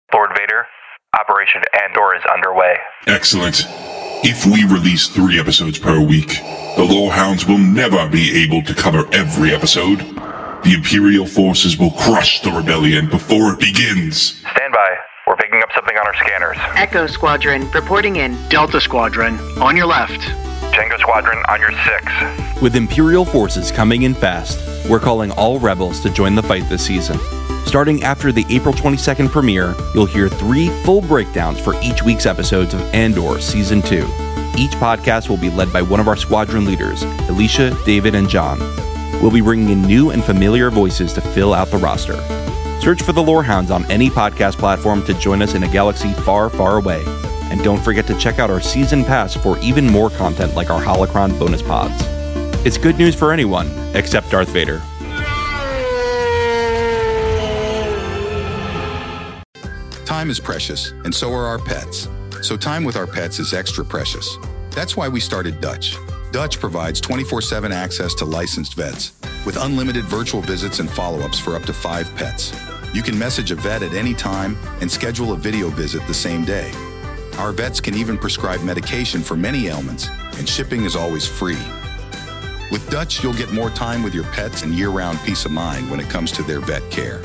Lord Vader, Operation Andor is underway. Excellent. If we release 3 episodes per week, the Lorehounds will never be able to cover every episode. The Imperial forces will crush the rebellion before it begins. Stand by. We're picking up something on our scanners. Echo Squadron, reporting in. Delta Squadron, on your left. Tango Squadron, on your 6. With Imperial forces coming in fast, we're calling all rebels to join the fight this season. Starting after the April 22nd premiere, you'll hear 3 full breakdowns for each week's episodes of Andor Season 2. Each podcast will be led by one of our squadron leaders, Alicia, David, and John. We'll be bringing in new and familiar voices to fill out the roster. Search for the Lorehounds on any podcast platform to join us in a galaxy far, far away. And don't forget to check out our season pass for even more content like our Holocron bonus pods. It's good news for anyone, except Darth Vader. Time is precious, and so are our pets. So time with our pets is extra precious. That's why we started Dutch. Dutch provides 24/7 access to licensed vets, with unlimited virtual visits and follow-ups for up to 5 pets. You can message a vet at any time and schedule a video visit the same day. Our vets can even prescribe medication for many ailments, and shipping is always free. With Dutch, you'll get more time with your pets and year-round peace of mind when it comes to their vet care.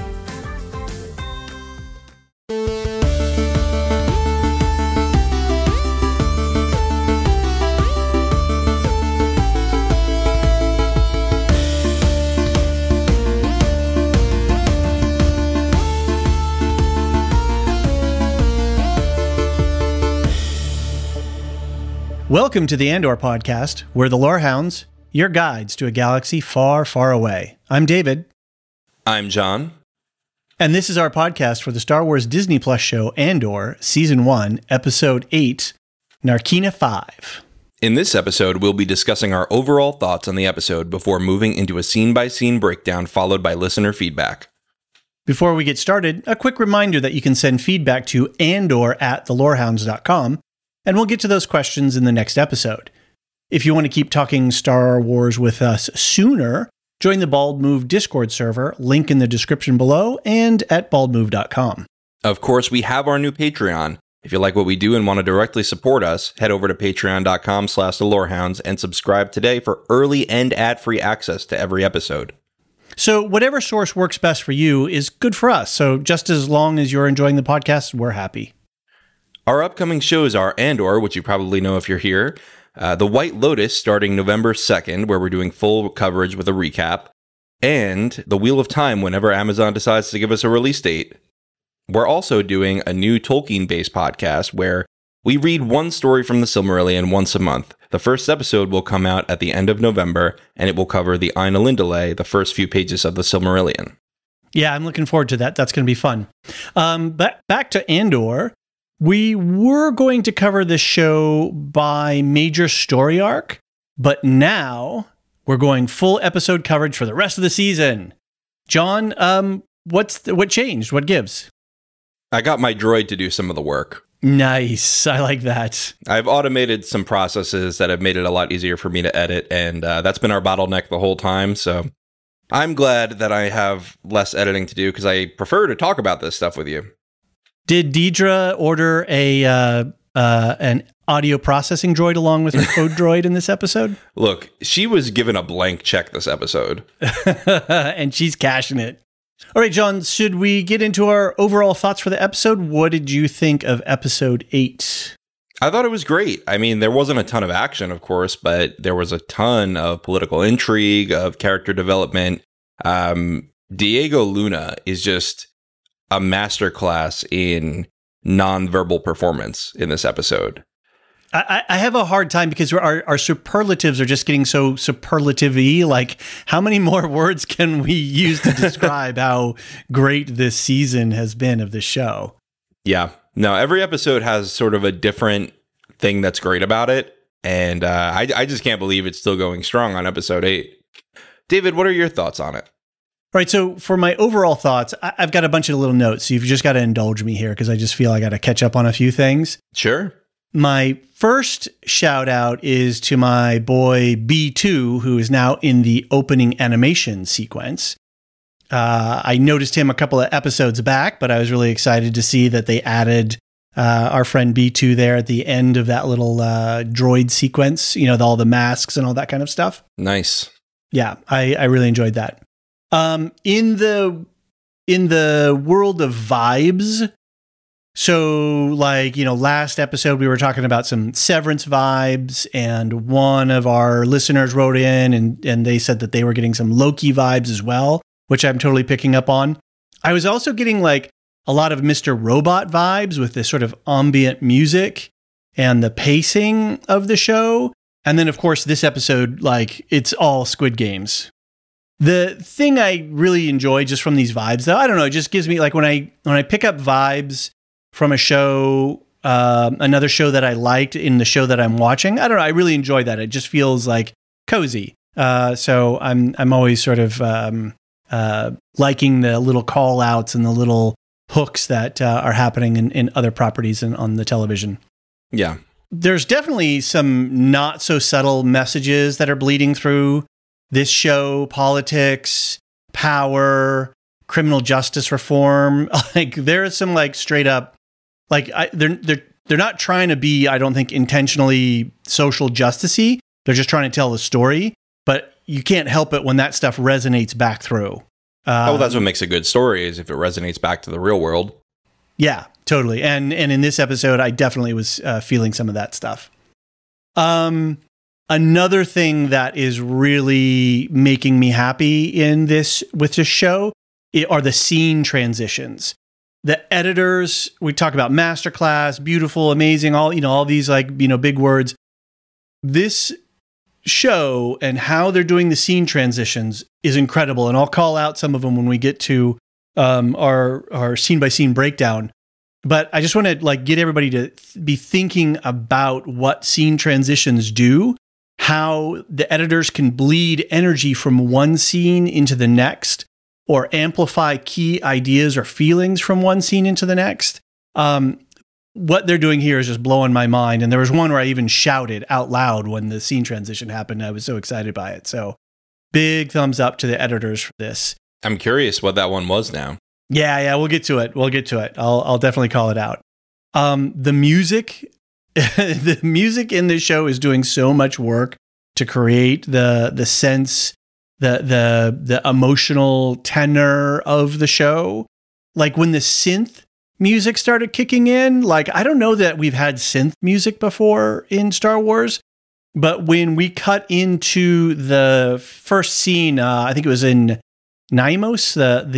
Welcome to the Andor podcast. We're the Lorehounds, your guides to a galaxy far, far away. I'm David. I'm John. And this is our podcast for the Star Wars Disney Plus show Andor, Season 1, Episode 8, Narkina 5. In this episode, we'll be discussing our overall thoughts on the episode before moving into a scene-by-scene breakdown followed by listener feedback. Before we get started, a quick reminder that you can send feedback to andor@thelorehounds.com, and we'll get to those questions in the next episode. If you want to keep talking Star Wars with us sooner, join the Bald Move Discord server, link in the description below, and at baldmove.com. Of course, we have our new Patreon. If you like what we do and want to directly support us, head over to patreon.com/thelorehounds and subscribe today for early and ad-free access to every episode. So whatever source works best for you is good for us. So just as long as you're enjoying the podcast, we're happy. Our upcoming shows are Andor, which you probably know if you're here, The White Lotus starting November 2nd, where we're doing full coverage with a recap, and The Wheel of Time whenever Amazon decides to give us a release date. We're also doing a new Tolkien-based podcast where we read one story from the Silmarillion once a month. The first episode will come out at the end of November, and it will cover the Ain Elendil, the first few pages of the Silmarillion. Yeah, I'm looking forward to that. That's going to be fun. But back to Andor. We were going to cover this show by major story arc, but now we're going full episode coverage for the rest of the season. John, what changed? What gives? I got my droid to do some of the work. Nice. I like that. I've automated some processes that have made it a lot easier for me to edit, and that's been our bottleneck the whole time, so I'm glad that I have less editing to do because I prefer to talk about this stuff with you. Did Deidre order an audio processing droid along with her code droid in this episode? Look, she was given a blank check this episode. And she's cashing it. All right, John, should we get into our overall thoughts for the episode? What did you think of episode 8? I thought it was great. I mean, there wasn't a ton of action, of course, but there was a ton of political intrigue, of character development. Diego Luna is just a masterclass in nonverbal performance in this episode. I have a hard time because our superlatives are just getting so superlative-y. Like, how many more words can we use to describe how great this season has been of the show? Yeah. No, every episode has sort of a different thing that's great about it. And I just can't believe it's still going strong on episode 8. David, what are your thoughts on it? All right, so for my overall thoughts, I've got a bunch of little notes. So you've just got to indulge me here because I just feel I got to catch up on a few things. Sure. My first shout out is to my boy B2, who is now in the opening animation sequence. I noticed him a couple of episodes back, but I was really excited to see that they added our friend B2 there at the end of that little droid sequence, all the masks and all that kind of stuff. Nice. Yeah, I really enjoyed that. In the world of vibes, so last episode we were talking about some Severance vibes, and one of our listeners wrote in and they said that they were getting some Loki vibes as well, which I'm totally picking up on. I was also getting a lot of Mr. Robot vibes with this sort of ambient music and the pacing of the show. And then, of course, this episode, it's all Squid Games. The thing I really enjoy just from these vibes, though, I don't know, it just gives me, when I pick up vibes from a show, another show that I liked in the show that I'm watching, I don't know, I really enjoy that. It just feels cozy. So I'm always sort of liking the little call outs and the little hooks that are happening in other properties and on the television. Yeah. There's definitely some not so subtle messages that are bleeding through this show: politics, power, criminal justice reform. There is some straight up, they're not trying to be, I don't think, intentionally social justice-y. They're just trying to tell the story, but you can't help it when that stuff resonates back through. That's what makes a good story, is if it resonates back to the real world. Yeah, totally. And in this episode, I definitely was feeling some of that stuff. Another thing that is really making me happy with this show are the scene transitions. The editors, we talk about masterclass, beautiful, amazing, all these big words. This show and how they're doing the scene transitions is incredible, and I'll call out some of them when we get to our scene by scene breakdown. But I just want to get everybody to be thinking about what scene transitions do, how the editors can bleed energy from one scene into the next, or amplify key ideas or feelings from one scene into the next. What they're doing here is just blowing my mind. And there was one where I even shouted out loud when the scene transition happened. I was so excited by it. So big thumbs up to the editors for this. I'm curious what that one was now. Yeah, we'll get to it. I'll definitely call it out. The music, the music in this show is doing so much work to create the sense, the emotional tenor of the show. When the synth music started kicking in, I don't know that we've had synth music before in Star Wars, but when we cut into the first scene, I think it was in Naimos,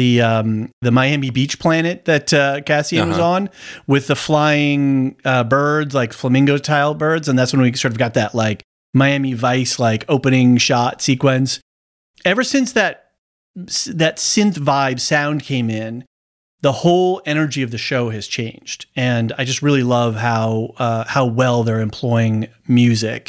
the Miami Beach planet that Cassian was on, with the flying birds, flamingo-style birds, and that's when we sort of got that Miami Vice opening shot sequence. Ever since that synth vibe sound came in, the whole energy of the show has changed, and I just really love how well they're employing music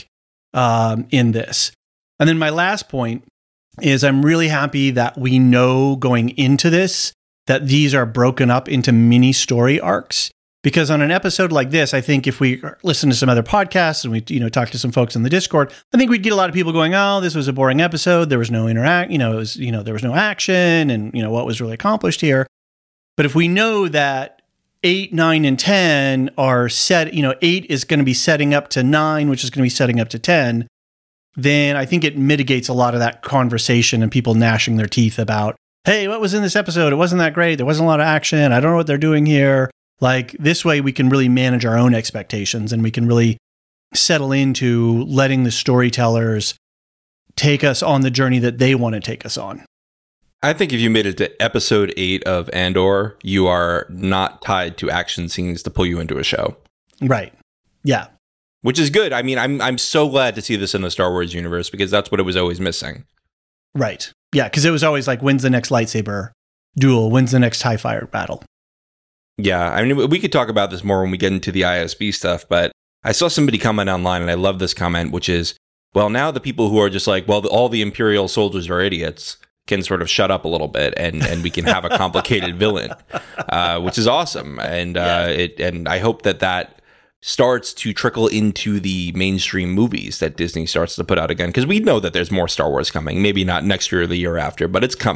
in this. And then my last point is I'm really happy that we know going into this that these are broken up into mini story arcs, because on an episode like this, I think if we listen to some other podcasts and we talk to some folks in the Discord, I think we'd get a lot of people going, "Oh, this was a boring episode. There was no there was no action, and what was really accomplished here." But if we know that 8, 9, and 10 are set, 8 is going to be setting up to 9, which is going to be setting up to 10, then I think it mitigates a lot of that conversation and people gnashing their teeth about, "Hey, what was in this episode? It wasn't that great. There wasn't a lot of action. I don't know what they're doing here." This way we can really manage our own expectations, and we can really settle into letting the storytellers take us on the journey that they want to take us on. I think if you made it to episode 8 of Andor, you are not tied to action scenes to pull you into a show. Right. Yeah. Which is good. I mean, I'm so glad to see this in the Star Wars universe, because that's what it was always missing. Right. Yeah, because it was always when's the next lightsaber duel? When's the next TIE fighter battle? Yeah, I mean, we could talk about this more when we get into the ISB stuff, but I saw somebody comment online, and I love this comment, which is, well, now the people who are just all the Imperial soldiers are idiots can sort of shut up a little bit, and we can have a complicated villain, which is awesome. And and I hope that starts to trickle into the mainstream movies that Disney starts to put out again, because we know that there's more Star Wars coming. Maybe not next year or the year after, but it's coming.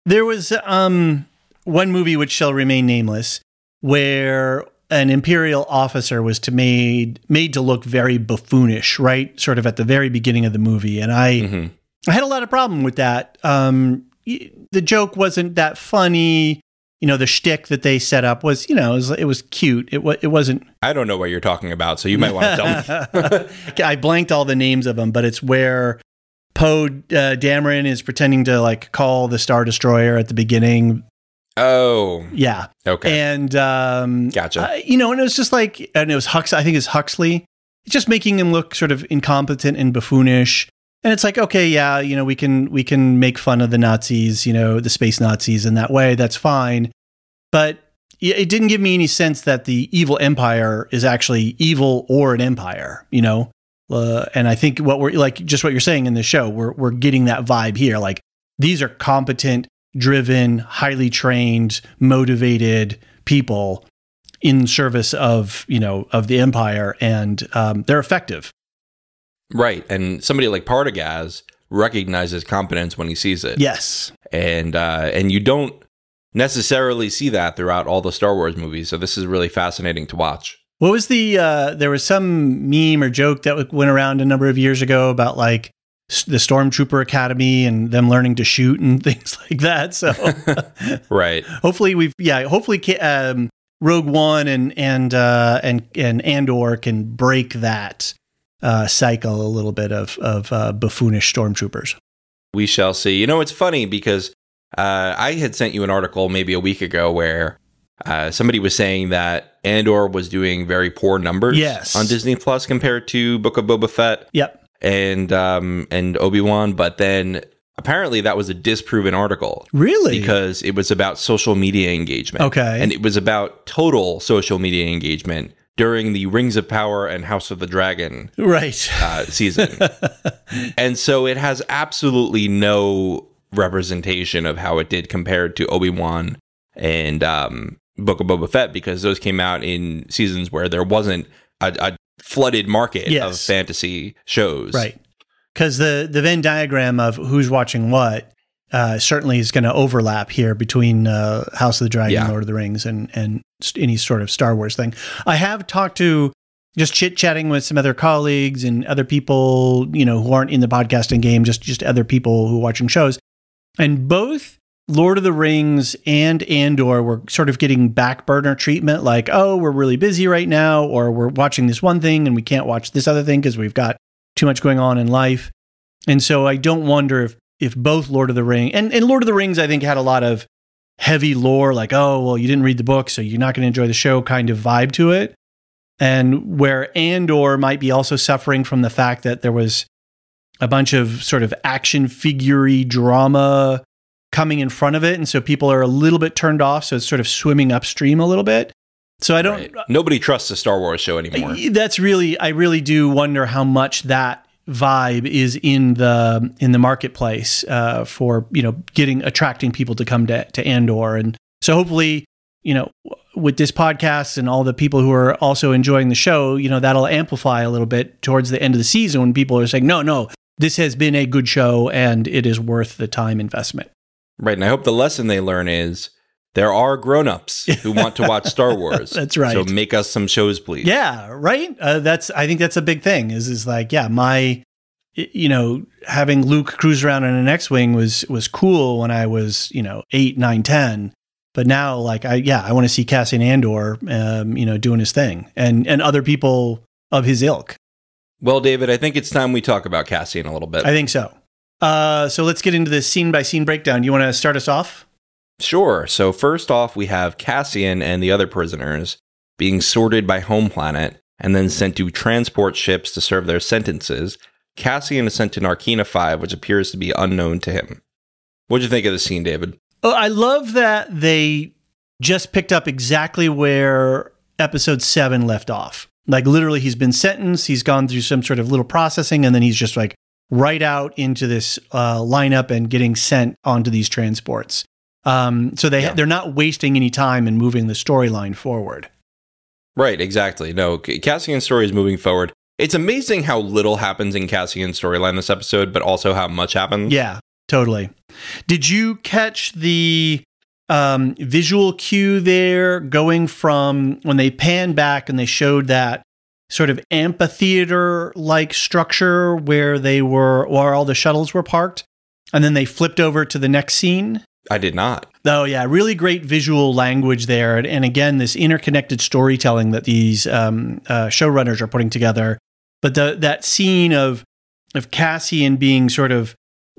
There was one movie which shall remain nameless where an Imperial officer was made to look very buffoonish, right? Sort of at the very beginning of the movie. And I had a lot of problem with that. The joke wasn't that funny. You know, the shtick that they set up was, you know, it was cute. It wasn't. I don't know what you're talking about, so you might want to tell me. I blanked all the names of them, but it's where Poe Dameron is pretending to like call the Star Destroyer at the beginning. Oh, yeah. Okay. And gotcha. You know, and it was just like, and it was I think it's Huxley. It's just making him look sort of incompetent and buffoonish. And it's like, okay, yeah, you know, we can make fun of the Nazis, you know, the space Nazis in that way. That's fine. But it didn't give me any sense that the evil empire is actually evil or an empire, you know? And I think what we're like, just what you're saying in the show, we're getting that vibe here. Like, these are competent, driven, highly trained, motivated people in service of, you know, of the empire, and they're effective. Right. And somebody like Partagaz recognizes competence when he sees it. Yes. And you don't necessarily see that throughout all the Star Wars movies. So this is really fascinating to watch. What was there was some meme or joke that went around a number of years ago about like the Stormtrooper Academy and them learning to shoot and things like that. So right. Hopefully Rogue One and Andor can break that cycle a little bit of buffoonish stormtroopers. We shall see. You know, it's funny because I had sent you an article maybe a week ago where somebody was saying that Andor was doing very poor numbers on Disney Plus compared to Book of Boba Fett. Yep. And Obi-Wan, but then apparently that was a disproven article. Really? Because it was about social media engagement. Okay. And it was about total social media engagement during the Rings of Power and House of the Dragon season. And so it has absolutely no representation of how it did compared to Obi-Wan and Book of Boba Fett, because those came out in seasons where there wasn't a flooded market of fantasy shows. Right. Because the Venn diagram of who's watching what certainly is going to overlap here between House of the Dragon, Lord of the Rings, and any sort of Star Wars thing. I have talked to, just chit-chatting with some other colleagues and other people, you know, who aren't in the podcasting game, just other people who are watching shows. And both Lord of the Rings and Andor were sort of getting back burner treatment, like, oh, we're really busy right now, or we're watching this one thing and we can't watch this other thing because we've got too much going on in life. And so I don't wonder if both Lord of the Rings and Lord of the Rings, I think, had a lot of heavy lore, like, oh, well, you didn't read the book, so you're not going to enjoy the show kind of vibe to it. And where Andor might be also suffering from the fact that there was a bunch of sort of action figure-y drama coming in front of it. And so people are a little bit turned off. So it's sort of swimming upstream a little bit. So I don't... Right. Nobody trusts a Star Wars show anymore. I really do wonder how much that vibe is in the marketplace for, you know, attracting people to come to Andor. And so hopefully, you know, with this podcast and all the people who are also enjoying the show, you know, that'll amplify a little bit towards the end of the season when people are saying, no, this has been a good show and it is worth the time investment. Right. And I hope the lesson they learn is there are grown-ups who want to watch Star Wars. That's right. So make us some shows, please. Yeah, right. I think that's a big thing is like, yeah, you know, having Luke cruise around in an X-Wing was cool when I was, you know, 8, 9, 10. But now, like, I want to see Cassian Andor, you know, doing his thing and other people of his ilk. Well, David, I think it's time we talk about Cassian a little bit. I think so. So let's get into the scene-by-scene breakdown. You want to start us off? Sure. So first off, we have Cassian and the other prisoners being sorted by home planet and then sent to transport ships to serve their sentences. Cassian is sent to Narkina 5, which appears to be unknown to him. What'd you think of the scene, David? Oh, I love that they just picked up exactly where episode 7 left off. Like, literally, he's been sentenced, he's gone through some sort of little processing, and then he's just like right out into this lineup and getting sent onto these transports. So they're not wasting any time in moving the storyline forward. Right, exactly. No, Cassian's story is moving forward. It's amazing how little happens in Cassian's storyline this episode, but also how much happens. Yeah, totally. Did you catch the visual cue there going from when they panned back and they showed that sort of amphitheater-like structure where all the shuttles were parked, and then they flipped over to the next scene? I did not. Oh, yeah. Really great visual language there. And again, this interconnected storytelling that these showrunners are putting together. But that scene of Cassian being sort of,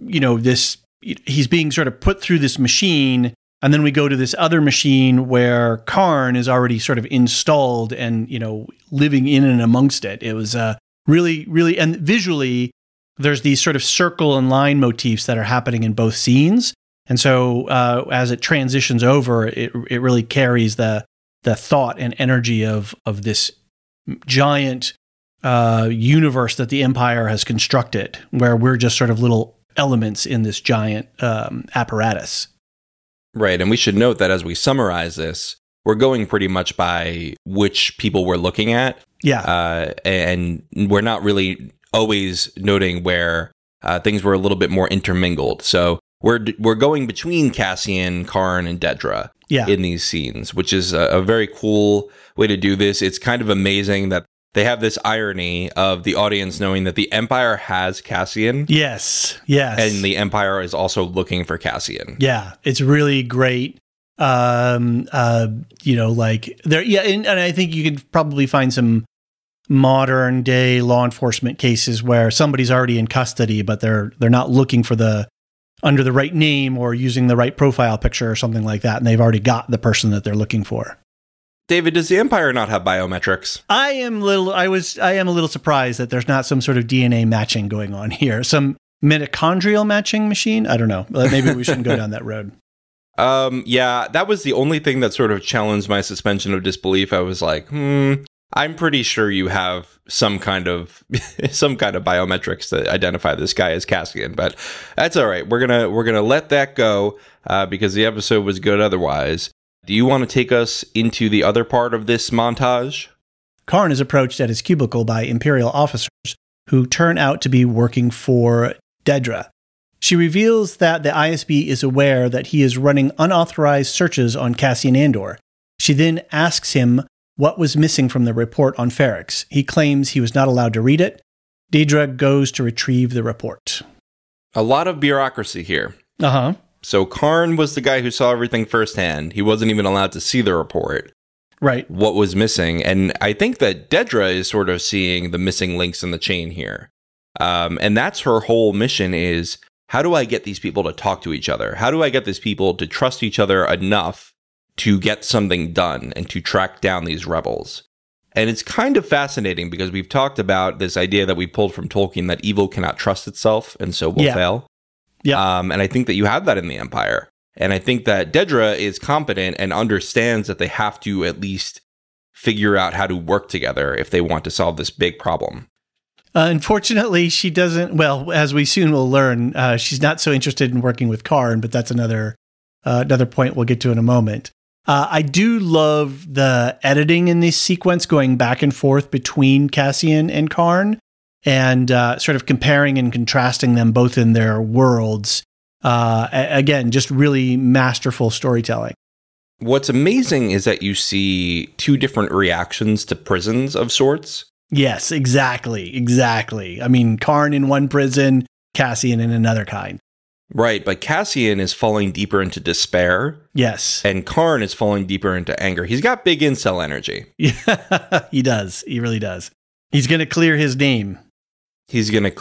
he's being sort of put through this machine. And then we go to this other machine where Karn is already sort of installed and, living in and amongst it. It was really, really, and visually, there's these sort of circle and line motifs that are happening in both scenes. And so as it transitions over, it really carries the thought and energy of this giant universe that the Empire has constructed, where we're just sort of little elements in this giant apparatus. Right, and we should note that as we summarize this, we're going pretty much by which people we're looking at. Yeah. And we're not really always noting where things were a little bit more intermingled. So we're going between Cassian, Karn, and Dedra in these scenes, which is a very cool way to do this. It's kind of amazing that they have this irony of the audience knowing that the Empire has Cassian. Yes. And the Empire is also looking for Cassian. Yeah, it's really great. And I think you could probably find some modern day law enforcement cases where somebody's already in custody, but they're not looking for under the right name or using the right profile picture or something like that, and they've already got the person that they're looking for. David, does the Empire not have biometrics? I am a little surprised that there's not some sort of DNA matching going on here. Some mitochondrial matching machine? I don't know. Maybe we shouldn't go down that road. Yeah, that was the only thing that sort of challenged my suspension of disbelief. I was like, I'm pretty sure you have some kind of biometrics to identify this guy as Cassian, but that's all right. We're gonna let that go because the episode was good otherwise. Do you want to take us into the other part of this montage? Karn is approached at his cubicle by Imperial officers who turn out to be working for Dedra. She reveals that the ISB is aware that he is running unauthorized searches on Cassian Andor. She then asks him what was missing from the report on Ferrix. He claims he was not allowed to read it. Dedra goes to retrieve the report. A lot of bureaucracy here. Uh-huh. So Karn was the guy who saw everything firsthand. He wasn't even allowed to see the report. Right. What was missing. And I think that Dedra is sort of seeing the missing links in the chain here. And that's her whole mission is, how do I get these people to talk to each other? How do I get these people to trust each other enough to get something done and to track down these rebels? And it's kind of fascinating because we've talked about this idea that we pulled from Tolkien that evil cannot trust itself and so will fail. Yeah. And I think that you have that in the Empire. And I think that Dedra is competent and understands that they have to at least figure out how to work together if they want to solve this big problem. Unfortunately, she doesn't. Well, as we soon will learn, she's not so interested in working with Karn, but that's another point we'll get to in a moment. I do love the editing in this sequence going back and forth between Cassian and Karn and sort of comparing and contrasting them both in their worlds. Again, just really masterful storytelling. What's amazing is that you see two different reactions to prisons of sorts. Yes, exactly. I mean, Karn in one prison, Cassian in another kind. Right, but Cassian is falling deeper into despair. Yes. And Karn is falling deeper into anger. He's got big incel energy. Yeah, he does. He really does. He's going to clear his name. He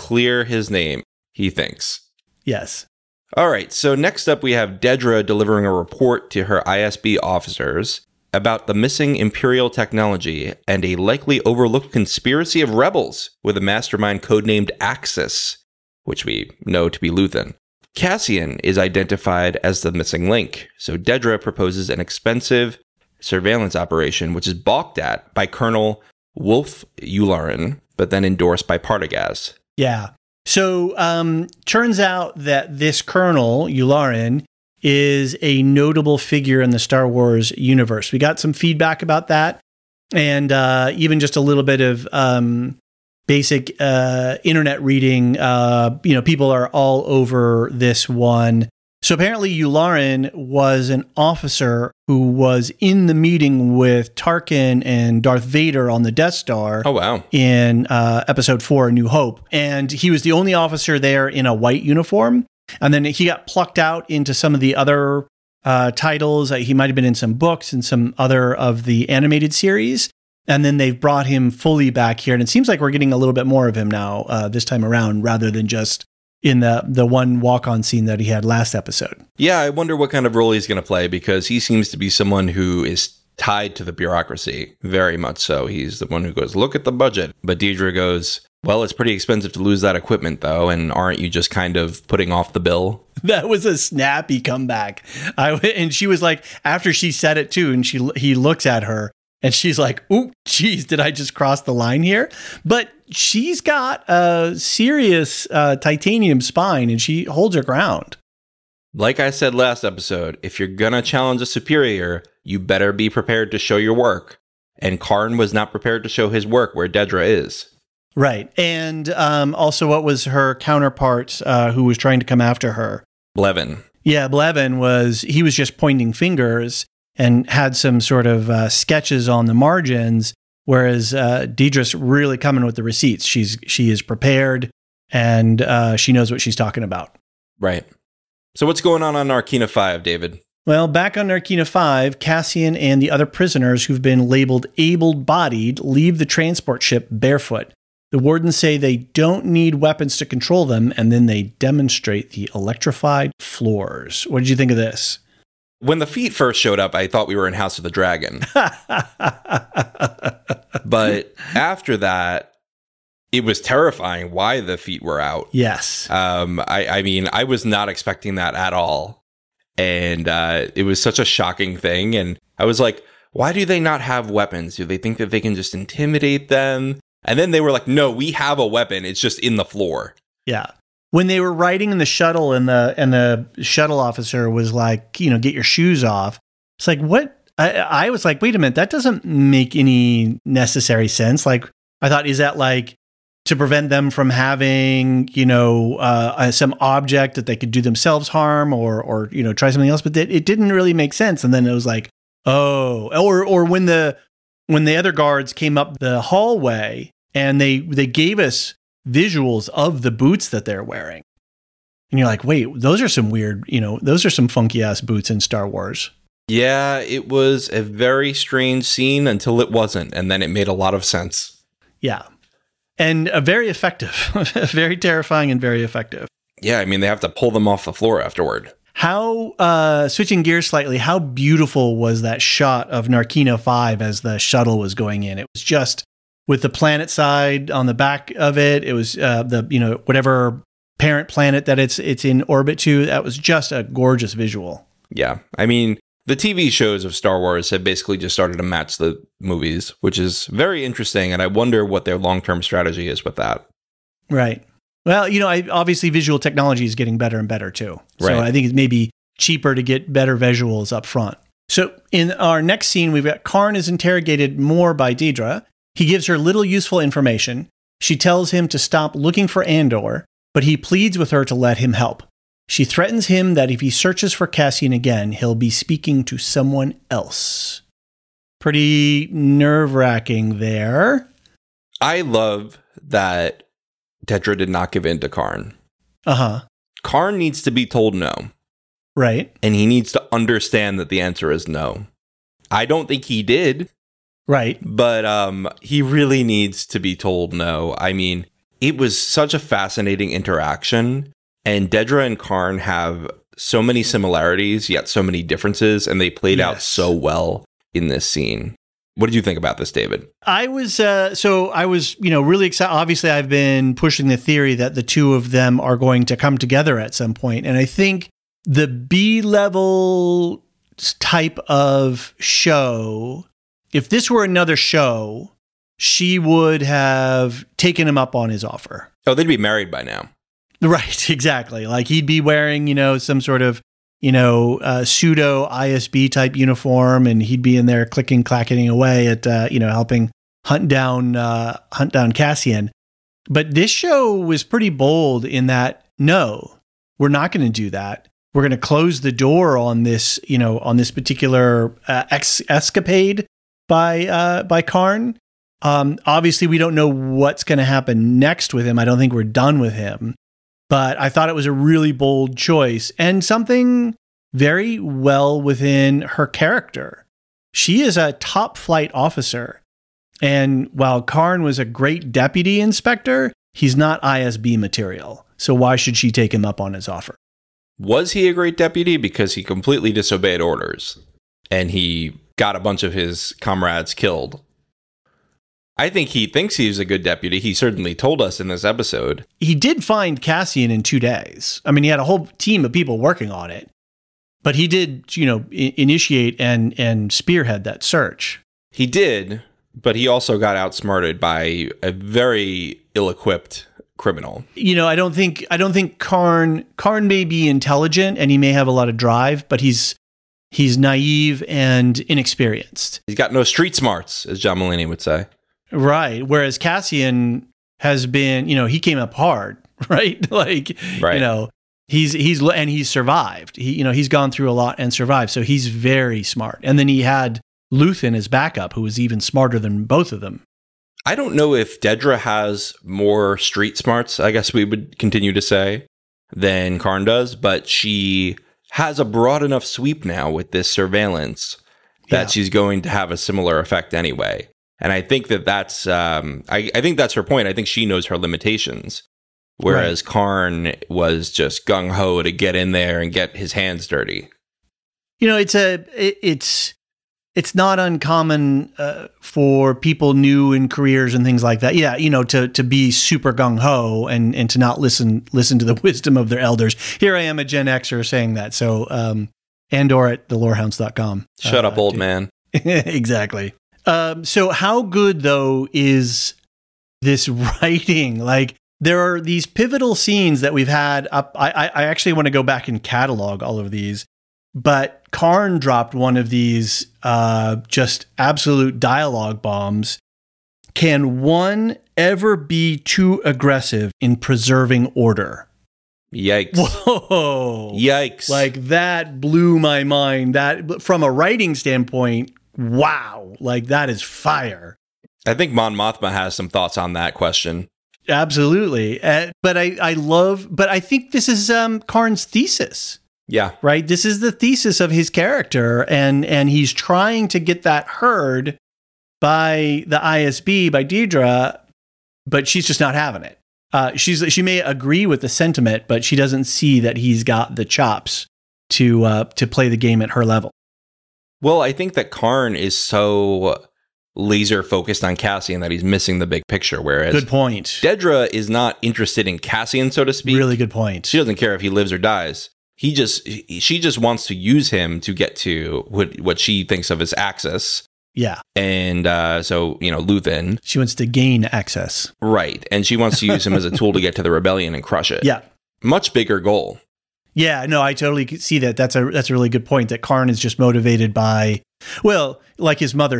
thinks. Yes. All right, so next up we have Dedra delivering a report to her ISB officers about the missing Imperial technology and a likely overlooked conspiracy of rebels with a mastermind codenamed Axis, which we know to be Luthen. Cassian is identified as the missing link, so Dedra proposes an expensive surveillance operation, which is balked at by Colonel Wolf Yularen, but then endorsed by Partagaz. Yeah. So turns out that this Colonel Yularen is a notable figure in the Star Wars universe. We got some feedback about that, and even just a little bit of basic internet reading. People are all over this one. So apparently Yularen was an officer who was in the meeting with Tarkin and Darth Vader on the Death Star. Oh, wow. In episode 4, A New Hope. And he was the only officer there in a white uniform. And then he got plucked out into some of the other titles. He might have been in some books and some other of the animated series. And then they've brought him fully back here. And it seems like we're getting a little bit more of him now this time around, rather than just in the one walk-on scene that he had last episode. Yeah, I wonder what kind of role he's going to play, because he seems to be someone who is tied to the bureaucracy, very much so. He's the one who goes, look at the budget. But Dedra goes, well, it's pretty expensive to lose that equipment, though, and aren't you just kind of putting off the bill? That was a snappy comeback. And she was like, after she said it too, and he looks at her, and she's like, "Ooh, geez, did I just cross the line here?" But she's got a serious titanium spine, and she holds her ground. Like I said last episode, if you're gonna challenge a superior, you better be prepared to show your work. And Karn was not prepared to show his work where Dedra is. Right. And also, what was her counterpart who was trying to come after her? Blevin. Yeah, Blevin was just pointing fingers and had some sort of sketches on the margins, whereas Dedra's really coming with the receipts. She is prepared, and she knows what she's talking about. Right. So what's going on Narkina 5, David? Well, back on Narkina 5, Cassian and the other prisoners who've been labeled able-bodied leave the transport ship barefoot. The wardens say they don't need weapons to control them, and then they demonstrate the electrified floors. What did you think of this? When the feet first showed up, I thought we were in House of the Dragon. But after that, it was terrifying why the feet were out. Yes. I mean, I was not expecting that at all. And it was such a shocking thing. And I was like, why do they not have weapons? Do they think that they can just intimidate them? And then they were like, no, we have a weapon. It's just in the floor. Yeah. When they were riding in the shuttle and the shuttle officer was like, get your shoes off. It's like, what? I was like, wait a minute, that doesn't make any necessary sense. Like, I thought, is that like to prevent them from having, some object that they could do themselves harm or try something else? But it didn't really make sense. And then it was like, oh, or when the other guards came up the hallway and they gave us visuals of the boots that they're wearing. And you're like, wait, those are some weird, those are some funky ass boots in Star Wars. Yeah, it was a very strange scene until it wasn't. And then it made a lot of sense. Yeah. And very effective, very terrifying and very effective. Yeah. I mean, they have to pull them off the floor afterward. How, switching gears slightly, how beautiful was that shot of Narkina 5 as the shuttle was going in? It was just with the planet side on the back of it. It was whatever parent planet that it's in orbit to. That was just a gorgeous visual. Yeah. I mean, the TV shows of Star Wars have basically just started to match the movies, which is very interesting. And I wonder what their long-term strategy is with that. Right. Well, obviously visual technology is getting better and better too. So right. I think it's maybe cheaper to get better visuals up front. So in our next scene, we've got Karn is interrogated more by Dedra. He gives her little useful information. She tells him to stop looking for Andor, but he pleads with her to let him help. She threatens him that if he searches for Cassian again, he'll be speaking to someone else. Pretty nerve-wracking there. I love that Dedra did not give in to Karn. Uh-huh. Karn needs to be told no. Right. And he needs to understand that the answer is no. I don't think he did. Right. But he really needs to be told no. I mean, it was such a fascinating interaction. And Dedra and Karn have so many similarities, yet so many differences. And they played out so well in this scene. What did you think about this, David? I was really excited. Obviously, I've been pushing the theory that the two of them are going to come together at some point. And I think the B-level type of show, if this were another show, she would have taken him up on his offer. Oh, they'd be married by now. Right, exactly. Like he'd be wearing, some sort of, pseudo ISB type uniform, and he'd be in there clacking away at, helping hunt down Cassian. But this show was pretty bold in that, no, we're not going to do that. we're going to close the door on this, on this particular escapade by Karn. Obviously, we don't know what's going to happen next with him. I don't think we're done with him. But I thought it was a really bold choice and something very well within her character. She is a top flight officer. And while Karn was a great deputy inspector, he's not ISB material. So why should she take him up on his offer? Was he a great deputy? Because he completely disobeyed orders and he got a bunch of his comrades killed. I think he thinks he's a good deputy. He certainly told us in this episode. He did find Cassian in 2 days. I mean, he had a whole team of people working on it. But he did, initiate and spearhead that search. He did, but he also got outsmarted by a very ill-equipped criminal. I don't think Karn may be intelligent and he may have a lot of drive, but he's naive and inexperienced. He's got no street smarts, as John Mulaney would say. Right. Whereas Cassian has been, he came up hard, right? Right. He's survived. He's gone through a lot and survived. So he's very smart. And then he had Luthen as backup, who was even smarter than both of them. I don't know if Dedra has more street smarts, I guess we would continue to say, than Karn does, but she has a broad enough sweep now with this surveillance that she's going to have a similar effect anyway. And I think that's I think that's her point. I think she knows her limitations, whereas Karn was just gung ho to get in there and get his hands dirty. It's not uncommon for people new in careers and things like that. Yeah, to be super gung ho and to not listen to the wisdom of their elders. Here I am, a Gen Xer, saying that. So Andor at thelorehounds.com. Shut up, old man. Exactly. So how good, though, is this writing? Like, there are these pivotal scenes that we've had up. I actually want to go back and catalog all of these, but Karn dropped one of these just absolute dialogue bombs. Can one ever be too aggressive in preserving order? Yikes. Whoa. Yikes. Like, that blew my mind. That, from a writing standpoint, wow, like that is fire. I think Mon Mothma has some thoughts on that question. Absolutely. But I think this is Karn's thesis. Yeah. Right? This is the thesis of his character, and he's trying to get that heard by the ISB, by Dedra, but she's just not having it. She may agree with the sentiment, but she doesn't see that he's got the chops to play the game at her level. Well, I think that Karn is so laser focused on Cassian that he's missing the big picture, whereas good point. Dedra is not interested in Cassian, so to speak. Really good point. She doesn't care if he lives or dies. She just wants to use him to get to what she thinks of as access. Yeah. And so, Luthen. She wants to gain access. Right. And she wants to use him as a tool to get to the rebellion and crush it. Yeah. Much bigger goal. Yeah, no, I totally see that. That's a really good point, that Karn is just motivated by, well, like his mother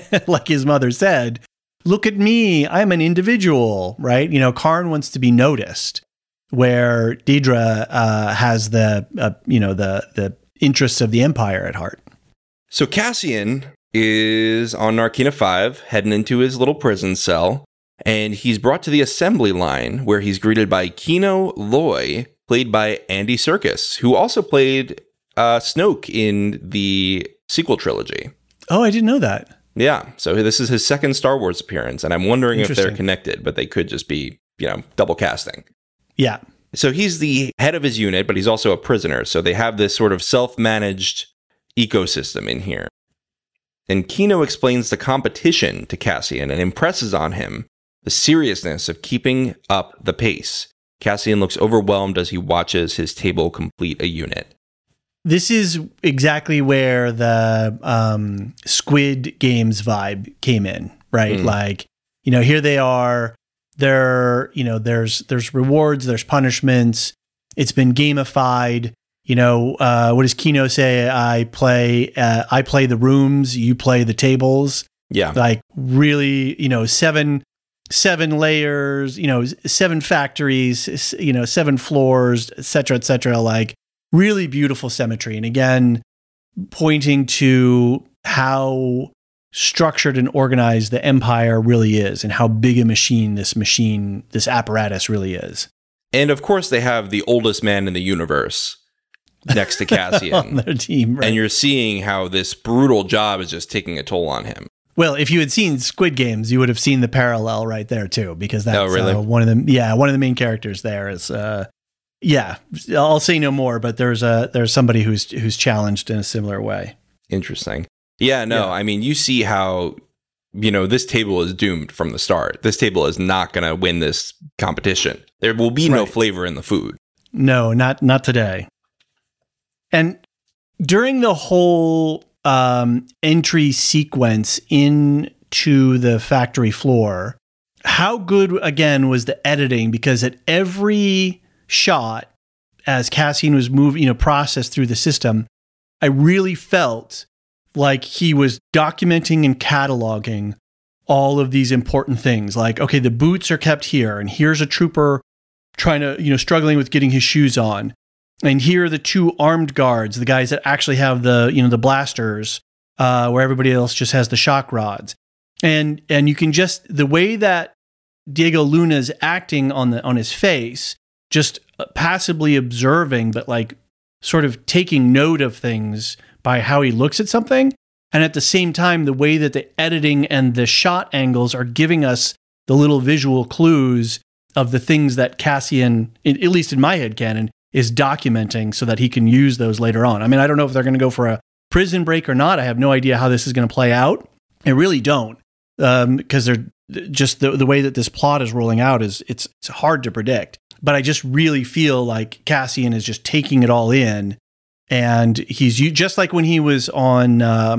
said, look at me, I'm an individual, right? Karn wants to be noticed, where Dedra has the interests of the Empire at heart. So Cassian is on Narkina 5, heading into his little prison cell, and he's brought to the assembly line, where he's greeted by Kino Loy, played by Andy Serkis, who also played Snoke in the sequel trilogy. Oh, I didn't know that. Yeah, so this is his second Star Wars appearance, and I'm wondering if they're connected, but they could just be, double casting. Yeah. So he's the head of his unit, but he's also a prisoner, so they have this sort of self-managed ecosystem in here. And Kino explains the competition to Cassian and impresses on him the seriousness of keeping up the pace. Cassian looks overwhelmed as he watches his table complete a unit. This is exactly where the Squid Games vibe came in, right? Like, here they are. There's rewards, there's punishments. It's been gamified. What does Kino say? I play the rooms, you play the tables. Yeah. Like, really, seven layers, 7 factories, 7 floors, et cetera, like really beautiful symmetry. And again, pointing to how structured and organized the Empire really is and how big a machine, this apparatus really is. And of course, they have the oldest man in the universe next to Cassian on their team, right? And you're seeing how this brutal job is just taking a toll on him. Well, if you had seen Squid Games, you would have seen the parallel right there too, because that's really? One of the main characters there is. I'll say no more, but there's somebody who's challenged in a similar way. Interesting. Yeah, no, I mean, you see how, this table is doomed from the start. This table is not going to win this competition. There will be no flavor in the food. No, not today. And during the whole entry sequence into the factory floor, how good, again, was the editing? Because at every shot, as Cassian was moving, processed through the system, I really felt like he was documenting and cataloging all of these important things. Like, okay, the boots are kept here, and here's a trooper trying to, struggling with getting his shoes on. And here are the two armed guards, the guys that actually have the blasters, where everybody else just has the shock rods. And you can just, the way that Diego Luna's acting on his face, just passively observing, but like sort of taking note of things by how he looks at something. And at the same time, the way that the editing and the shot angles are giving us the little visual clues of the things that Cassian, at least in my headcanon, is documenting so that he can use those later on. I mean, I don't know if they're going to go for a prison break or not. I have no idea how this is going to play out. I really don't, because they're just the way that this plot is rolling out it's hard to predict. But I just really feel like Cassian is just taking it all in, and he's just like when he was on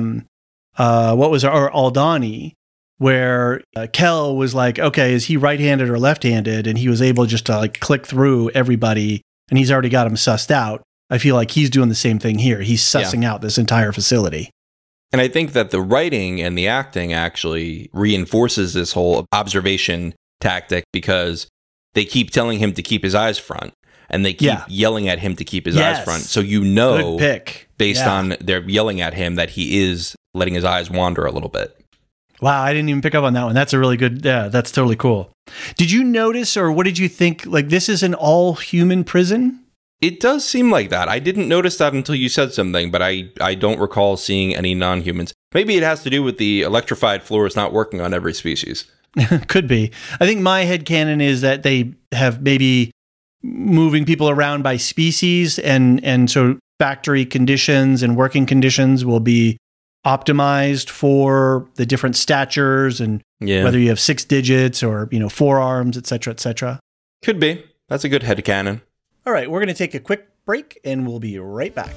Aldhani, where Kel was like, okay, is he right-handed or left-handed? And he was able just to like click through everybody, and he's already got him sussed out. I feel like he's doing the same thing here. He's sussing out this entire facility. And I think that the writing and the acting actually reinforces this whole observation tactic, because they keep telling him to keep his eyes front, and they keep yelling at him to keep his eyes front. So good pick. Based on they're yelling at him, that he is letting his eyes wander a little bit. Wow, I didn't even pick up on that one. That's a really good, that's totally cool. Did you notice, or what did you think, like this is an all-human prison? It does seem like that. I didn't notice that until you said something, but I don't recall seeing any non-humans. Maybe it has to do with the electrified floors not working on every species. Could be. I think my headcanon is that they have maybe moving people around by species, and so factory conditions and working conditions will be optimized for the different statures and whether you have 6 digits or 4 arms, et cetera, et cetera. Could be. That's a good headcanon. All right, we're going to take a quick break, and we'll be right back.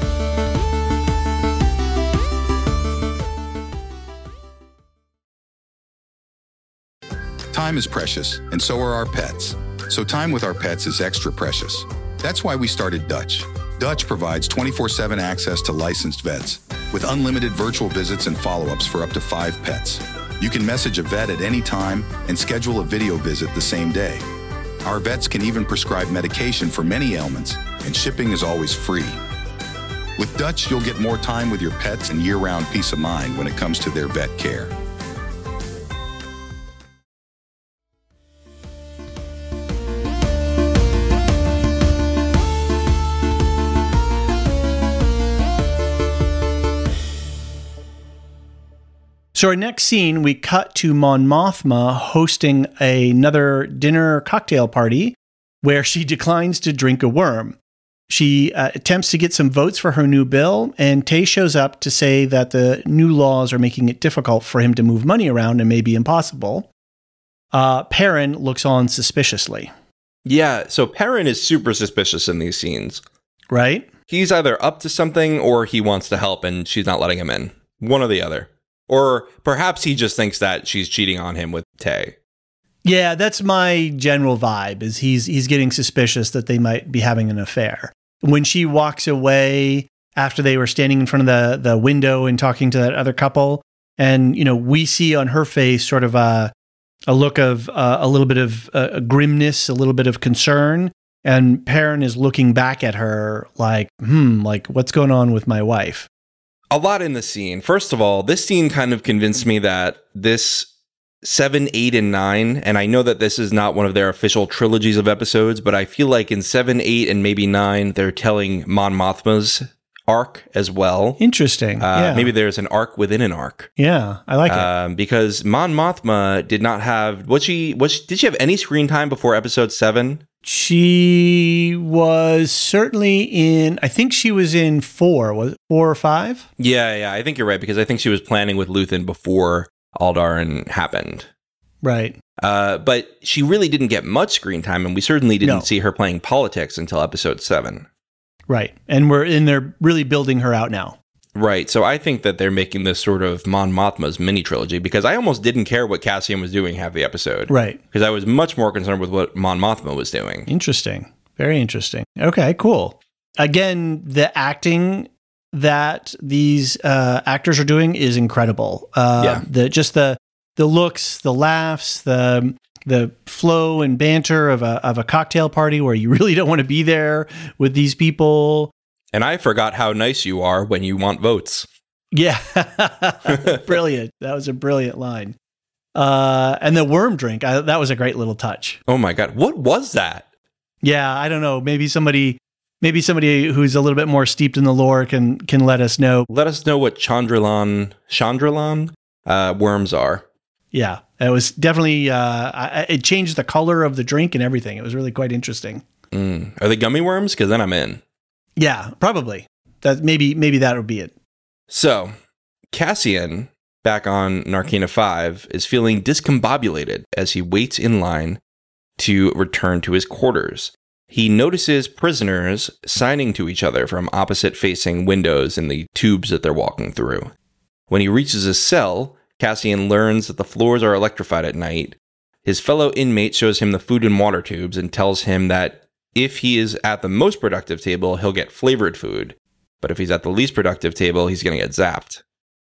Time is precious, and so are our pets. So time with our pets is extra precious. That's why we started Dutch. Dutch provides 24/7 access to licensed vets with unlimited virtual visits and follow-ups for up to 5 pets. You can message a vet at any time and schedule a video visit the same day. Our vets can even prescribe medication for many ailments, and shipping is always free. With Dutch, you'll get more time with your pets and year-round peace of mind when it comes to their vet care. So our next scene, we cut to Mon Mothma hosting another dinner cocktail party where she declines to drink a worm. She attempts to get some votes for her new bill, and Tay shows up to say that the new laws are making it difficult for him to move money around and may be impossible. Perrin looks on suspiciously. Yeah, so Perrin is super suspicious in these scenes. Right? He's either up to something or he wants to help and she's not letting him in. One or the other. Or perhaps he just thinks that she's cheating on him with Tay. Yeah, that's my general vibe, is he's getting suspicious that they might be having an affair. When she walks away after they were standing in front of the window and talking to that other couple, and, we see on her face sort of a look of a little bit of grimness, a little bit of concern, And Perrin is looking back at her like, like what's going on with my wife? A lot in the scene. First of all, this scene kind of convinced me that this 7, 8, and 9, and I know that this is not one of their official trilogies of episodes, but I feel like in 7, 8, and maybe 9, they're telling Mon Mothma's arc as well. Interesting. Maybe there's an arc within an arc. Yeah, I like it. Because Mon Mothma did not have... Did she have any screen time before episode 7? She was certainly in... I think she was in 4. Was it 4 or 5? Yeah, I think you're right, because I think she was planning with Luthen before Alderaan happened. Right. But she really didn't get much screen time, and we certainly didn't see her playing politics until episode 7. Right. And we're in there really building her out now. Right. So I think that they're making this sort of Mon Mothma's mini trilogy, because I almost didn't care what Cassian was doing half the episode. Right. Because I was much more concerned with what Mon Mothma was doing. Interesting. Very interesting. Okay, cool. Again, the acting that these actors are doing is incredible. The looks, the laughs, the flow and banter of a cocktail party where you really don't want to be there with these people. And I forgot how nice you are when you want votes. Yeah. Brilliant. That was a brilliant line. And the worm drink, that was a great little touch. Oh my God. What was that? Yeah, I don't know. Maybe somebody who's a little bit more steeped in the lore can let us know. Let us know what Chandrilan worms are. Yeah, it was definitely, it changed the color of the drink and everything. It was really quite interesting. Are they gummy worms? Because then I'm in. Yeah, probably. That maybe that would be it. So, Cassian, back on Narkina 5, is feeling discombobulated as he waits in line to return to his quarters. He notices prisoners signing to each other from opposite-facing windows in the tubes that they're walking through. When he reaches his cell, Cassian learns that the floors are electrified at night. His fellow inmate shows him the food and water tubes and tells him that if he is at the most productive table, he'll get flavored food. But if he's at the least productive table, he's going to get zapped.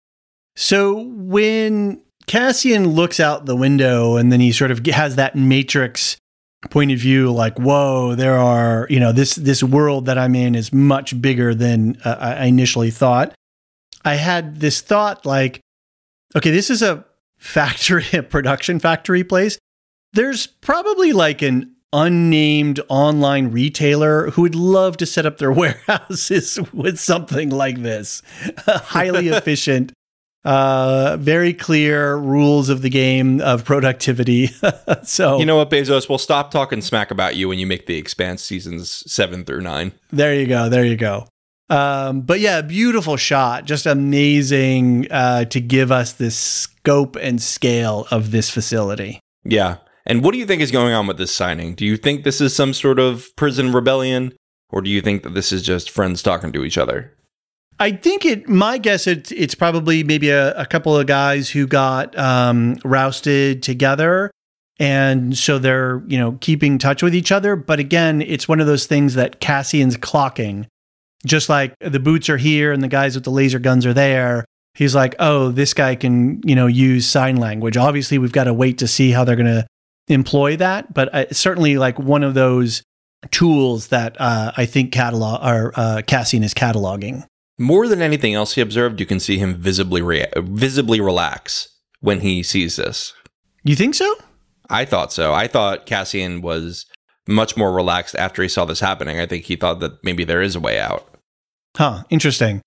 So when Cassian looks out the window and then he sort of has that Matrix point of view, like, whoa, there are, this world that I'm in is much bigger than I initially thought. I had this thought like, okay, this is a production factory place. There's probably like an unnamed online retailer who would love to set up their warehouses with something like this. Highly efficient, very clear rules of the game of productivity. So, you know what, Bezos? We'll stop talking smack about you when you make The Expanse seasons 7 through 9. There you go. But yeah, beautiful shot. Just amazing to give us this scope and scale of this facility. Yeah. And what do you think is going on with this signing? Do you think this is some sort of prison rebellion? Or do you think that this is just friends talking to each other? I think my guess, it's probably maybe a couple of guys who got rousted together. And so they're, keeping touch with each other. But again, it's one of those things that Cassian's clocking. Just like the boots are here and the guys with the laser guns are there. He's like, oh, this guy can, use sign language. Obviously, we've got to wait to see how they're going to employ that. But certainly like one of those tools that I think Cassian is cataloging. More than anything else he observed, you can see him visibly relax when he sees this. You think so? I thought so. I thought Cassian was much more relaxed after he saw this happening. I think he thought that maybe there is a way out. Huh, interesting.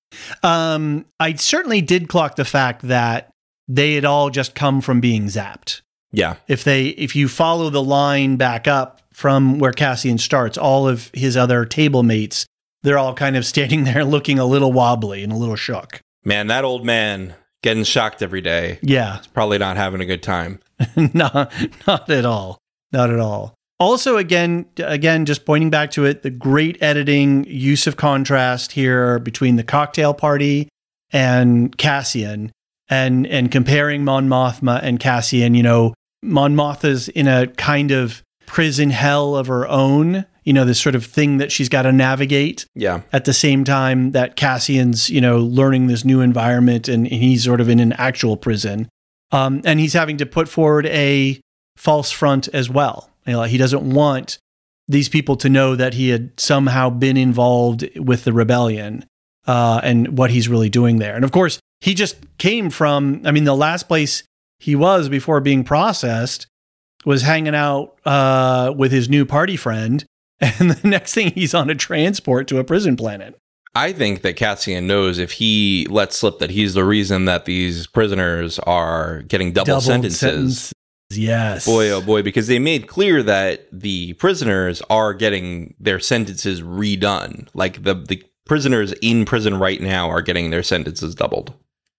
I certainly did clock the fact that they had all just come from being zapped. Yeah. If you follow the line back up from where Cassian starts, all of his other table mates, they're all kind of standing there looking a little wobbly and a little shook. Man, that old man getting shocked every day. Yeah. He's probably not having a good time. Not at all. Not at all. Also, again, just pointing back to it, the great editing, use of contrast here between the cocktail party and Cassian, and comparing Mon Mothma and Cassian. Mon Mothma's in a kind of prison hell of her own. This sort of thing that she's got to navigate. Yeah. At the same time that Cassian's, learning this new environment, and he's sort of in an actual prison, and he's having to put forward a false front as well. He doesn't want these people to know that he had somehow been involved with the rebellion and what he's really doing there. And of course, he just came from, the last place he was before being processed was hanging out with his new party friend. And the next thing, he's on a transport to a prison planet. I think that Cassian knows if he lets slip that he's the reason that these prisoners are getting double sentences. Yes. Boy, oh boy, because they made clear that the prisoners are getting their sentences redone. Like the prisoners in prison right now are getting their sentences doubled.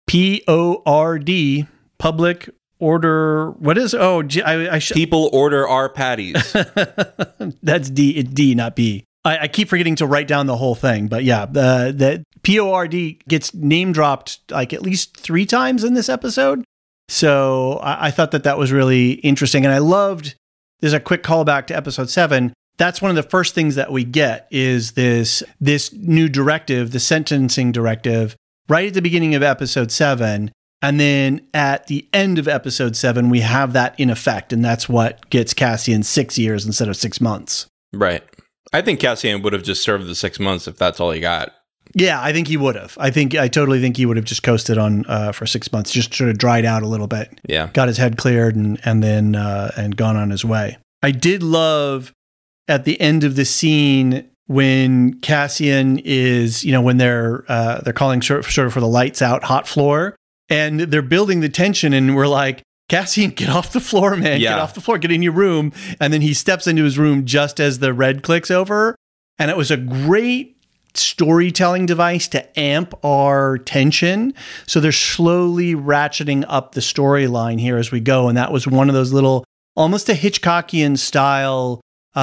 PORD, public order. What is? People order our patties. That's D. It's D, not B. I keep forgetting to write down the whole thing, but yeah, the PORD gets name dropped like at least 3 times in this episode. So I thought that was really interesting. And I loved, there's a quick callback to episode 7. That's one of the first things that we get is this new directive, the sentencing directive, right at the beginning of episode 7. And then at the end of episode 7, we have that in effect. And that's what gets Cassian 6 years instead of 6 months. Right. I think Cassian would have just served the 6 months if that's all he got. Yeah, I think he would have. I totally think he would have just coasted on for 6 months, just sort of dried out a little bit. Yeah. Got his head cleared and then gone on his way. I did love at the end of the scene when Cassian is, when they're calling sort of for the lights out hot floor and they're building the tension and we're like, Cassian, get off the floor, man. Yeah. Get off the floor. Get in your room. And then he steps into his room just as the red clicks over. And it was a great storytelling device to amp our tension. So they're slowly ratcheting up the storyline here as we go. And that was one of those little, almost a Hitchcockian style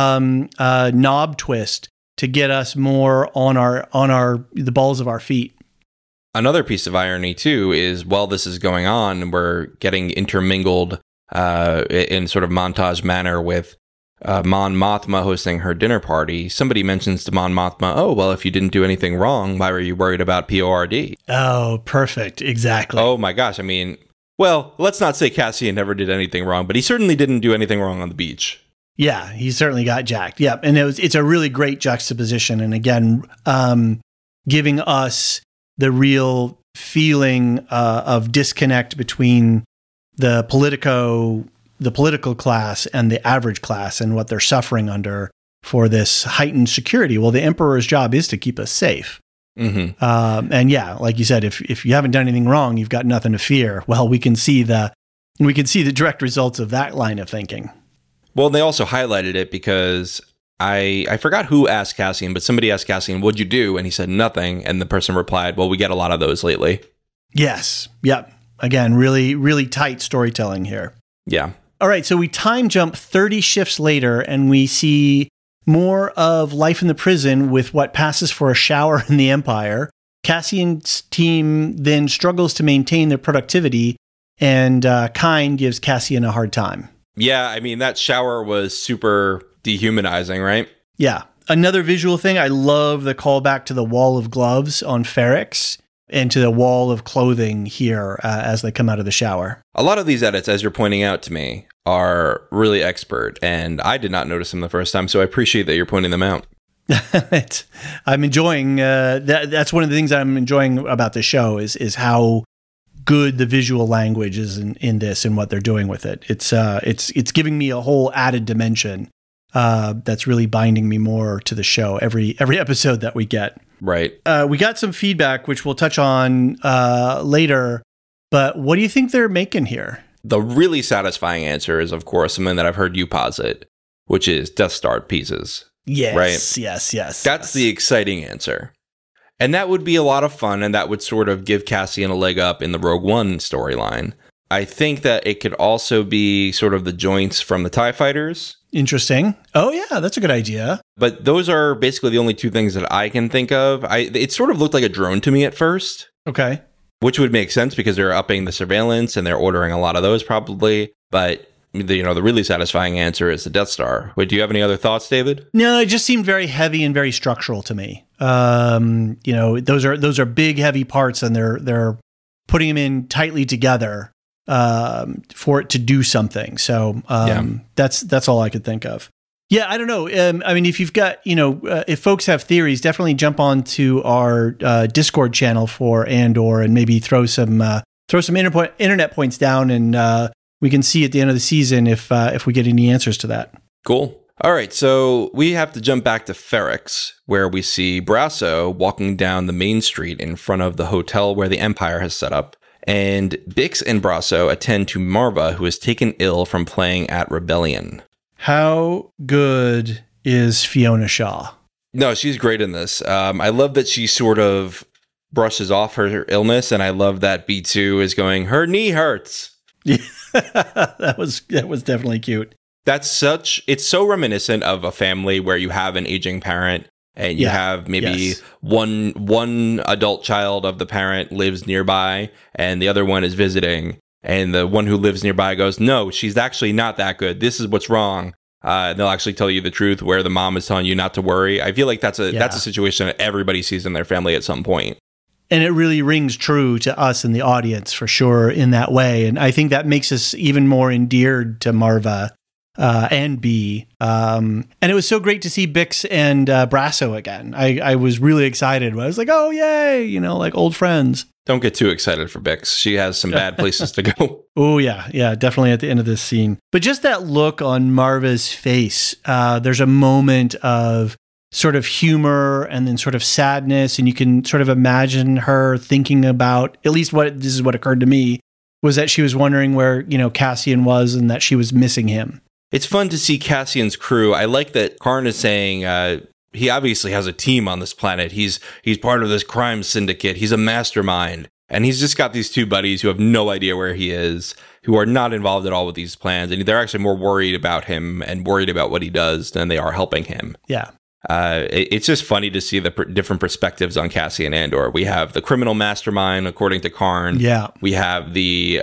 knob twist to get us more on the balls of our feet. Another piece of irony, too, is while this is going on, we're getting intermingled in sort of montage manner with Mon Mothma hosting her dinner party. Somebody mentions to Mon Mothma, oh, well, if you didn't do anything wrong, why were you worried about PORD? Oh, perfect. Exactly. Oh, my gosh. Well, let's not say Cassian never did anything wrong, but he certainly didn't do anything wrong on the beach. Yeah, he certainly got jacked. Yep. And it's a really great juxtaposition. And again, giving us the real feeling of disconnect between the political class and the average class and what they're suffering under for this heightened security. Well, the Emperor's job is to keep us safe. Mm-hmm. And yeah, like you said, if you haven't done anything wrong, you've got nothing to fear. Well, we can see the direct results of that line of thinking. Well, they also highlighted it because I forgot who asked Cassian, but somebody asked Cassian, what'd you do? And he said nothing. And the person replied, well, we get a lot of those lately. Yes. Yep. Again, really, really tight storytelling here. Yeah. All right. So we time jump 30 shifts later and we see more of life in the prison with what passes for a shower in the Empire. Cassian's team then struggles to maintain their productivity and Kyne gives Cassian a hard time. Yeah. That shower was super dehumanizing, right? Yeah. Another visual thing, I love the callback to the wall of gloves on Ferrix and to the wall of clothing here as they come out of the shower. A lot of these edits, as you're pointing out to me, are really expert, and I did not notice them the first time, so I appreciate that you're pointing them out. I'm enjoying that's one of the things that I'm enjoying about the show is how good the visual language is in this and what they're doing with it. It's giving me a whole added dimension that's really binding me more to the show every episode that we get. Right. We got some feedback, which we'll touch on later, but what do you think they're making here? The really satisfying answer is, of course, something that I've heard you posit, which is Death Star pieces. Yes, right? Yes. That's the exciting answer. And that would be a lot of fun, and that would sort of give Cassian a leg up in the Rogue One storyline. I think that it could also be sort of the joints from the TIE fighters. Interesting. Oh, yeah, that's a good idea. But those are basically the only two things that I can think of. It sort of looked like a drone to me at first. Okay. Which would make sense because they're upping the surveillance and they're ordering a lot of those probably. But the really satisfying answer is the Death Star. Wait, do you have any other thoughts, David? No, it just seemed very heavy and very structural to me. Those are big, heavy parts, and they're putting them in tightly together for it to do something. So that's all I could think of. Yeah, I don't know. I mean, if you've got, if folks have theories, definitely jump onto our Discord channel for Andor and maybe throw some internet points down, and we can see at the end of the season if we get any answers to that. Cool. All right, so we have to jump back to Ferrix, where we see Brasso walking down the main street in front of the hotel where the Empire has set up. And Bix and Brasso attend to Marva, who is taken ill from playing at Rebellion. How good is Fiona Shaw? No, she's great in this. I love that she sort of brushes off her illness, and I love that B2 is going, her knee hurts. Yeah, that was definitely cute. It's so reminiscent of a family where you have an aging parent and you have maybe one adult child of the parent lives nearby and the other one is visiting. And the one who lives nearby goes, no, she's actually not that good. This is what's wrong. And they'll actually tell you the truth where the mom is telling you not to worry. I feel like that's a situation that everybody sees in their family at some point. And it really rings true to us in the audience for sure in that way. And I think that makes us even more endeared to Marva and B. And it was so great to see Bix and Brasso again. I was really excited. I was like, oh, yay, like old friends. Don't get too excited for Bix. She has some bad places to go. Oh, yeah. Yeah, definitely at the end of this scene. But just that look on Marva's face, there's a moment of sort of humor and then sort of sadness. And you can sort of imagine her thinking about, at least this is what occurred to me, was that she was wondering where, Cassian was and that she was missing him. It's fun to see Cassian's crew. I like that Karn is saying he obviously has a team on this planet. He's part of this crime syndicate. He's a mastermind. And he's just got these two buddies who have no idea where he is, who are not involved at all with these plans. And they're actually more worried about him and worried about what he does than they are helping him. Yeah. It's just funny to see the different perspectives on Cassian Andor. We have the criminal mastermind, according to Karn. Yeah. We have the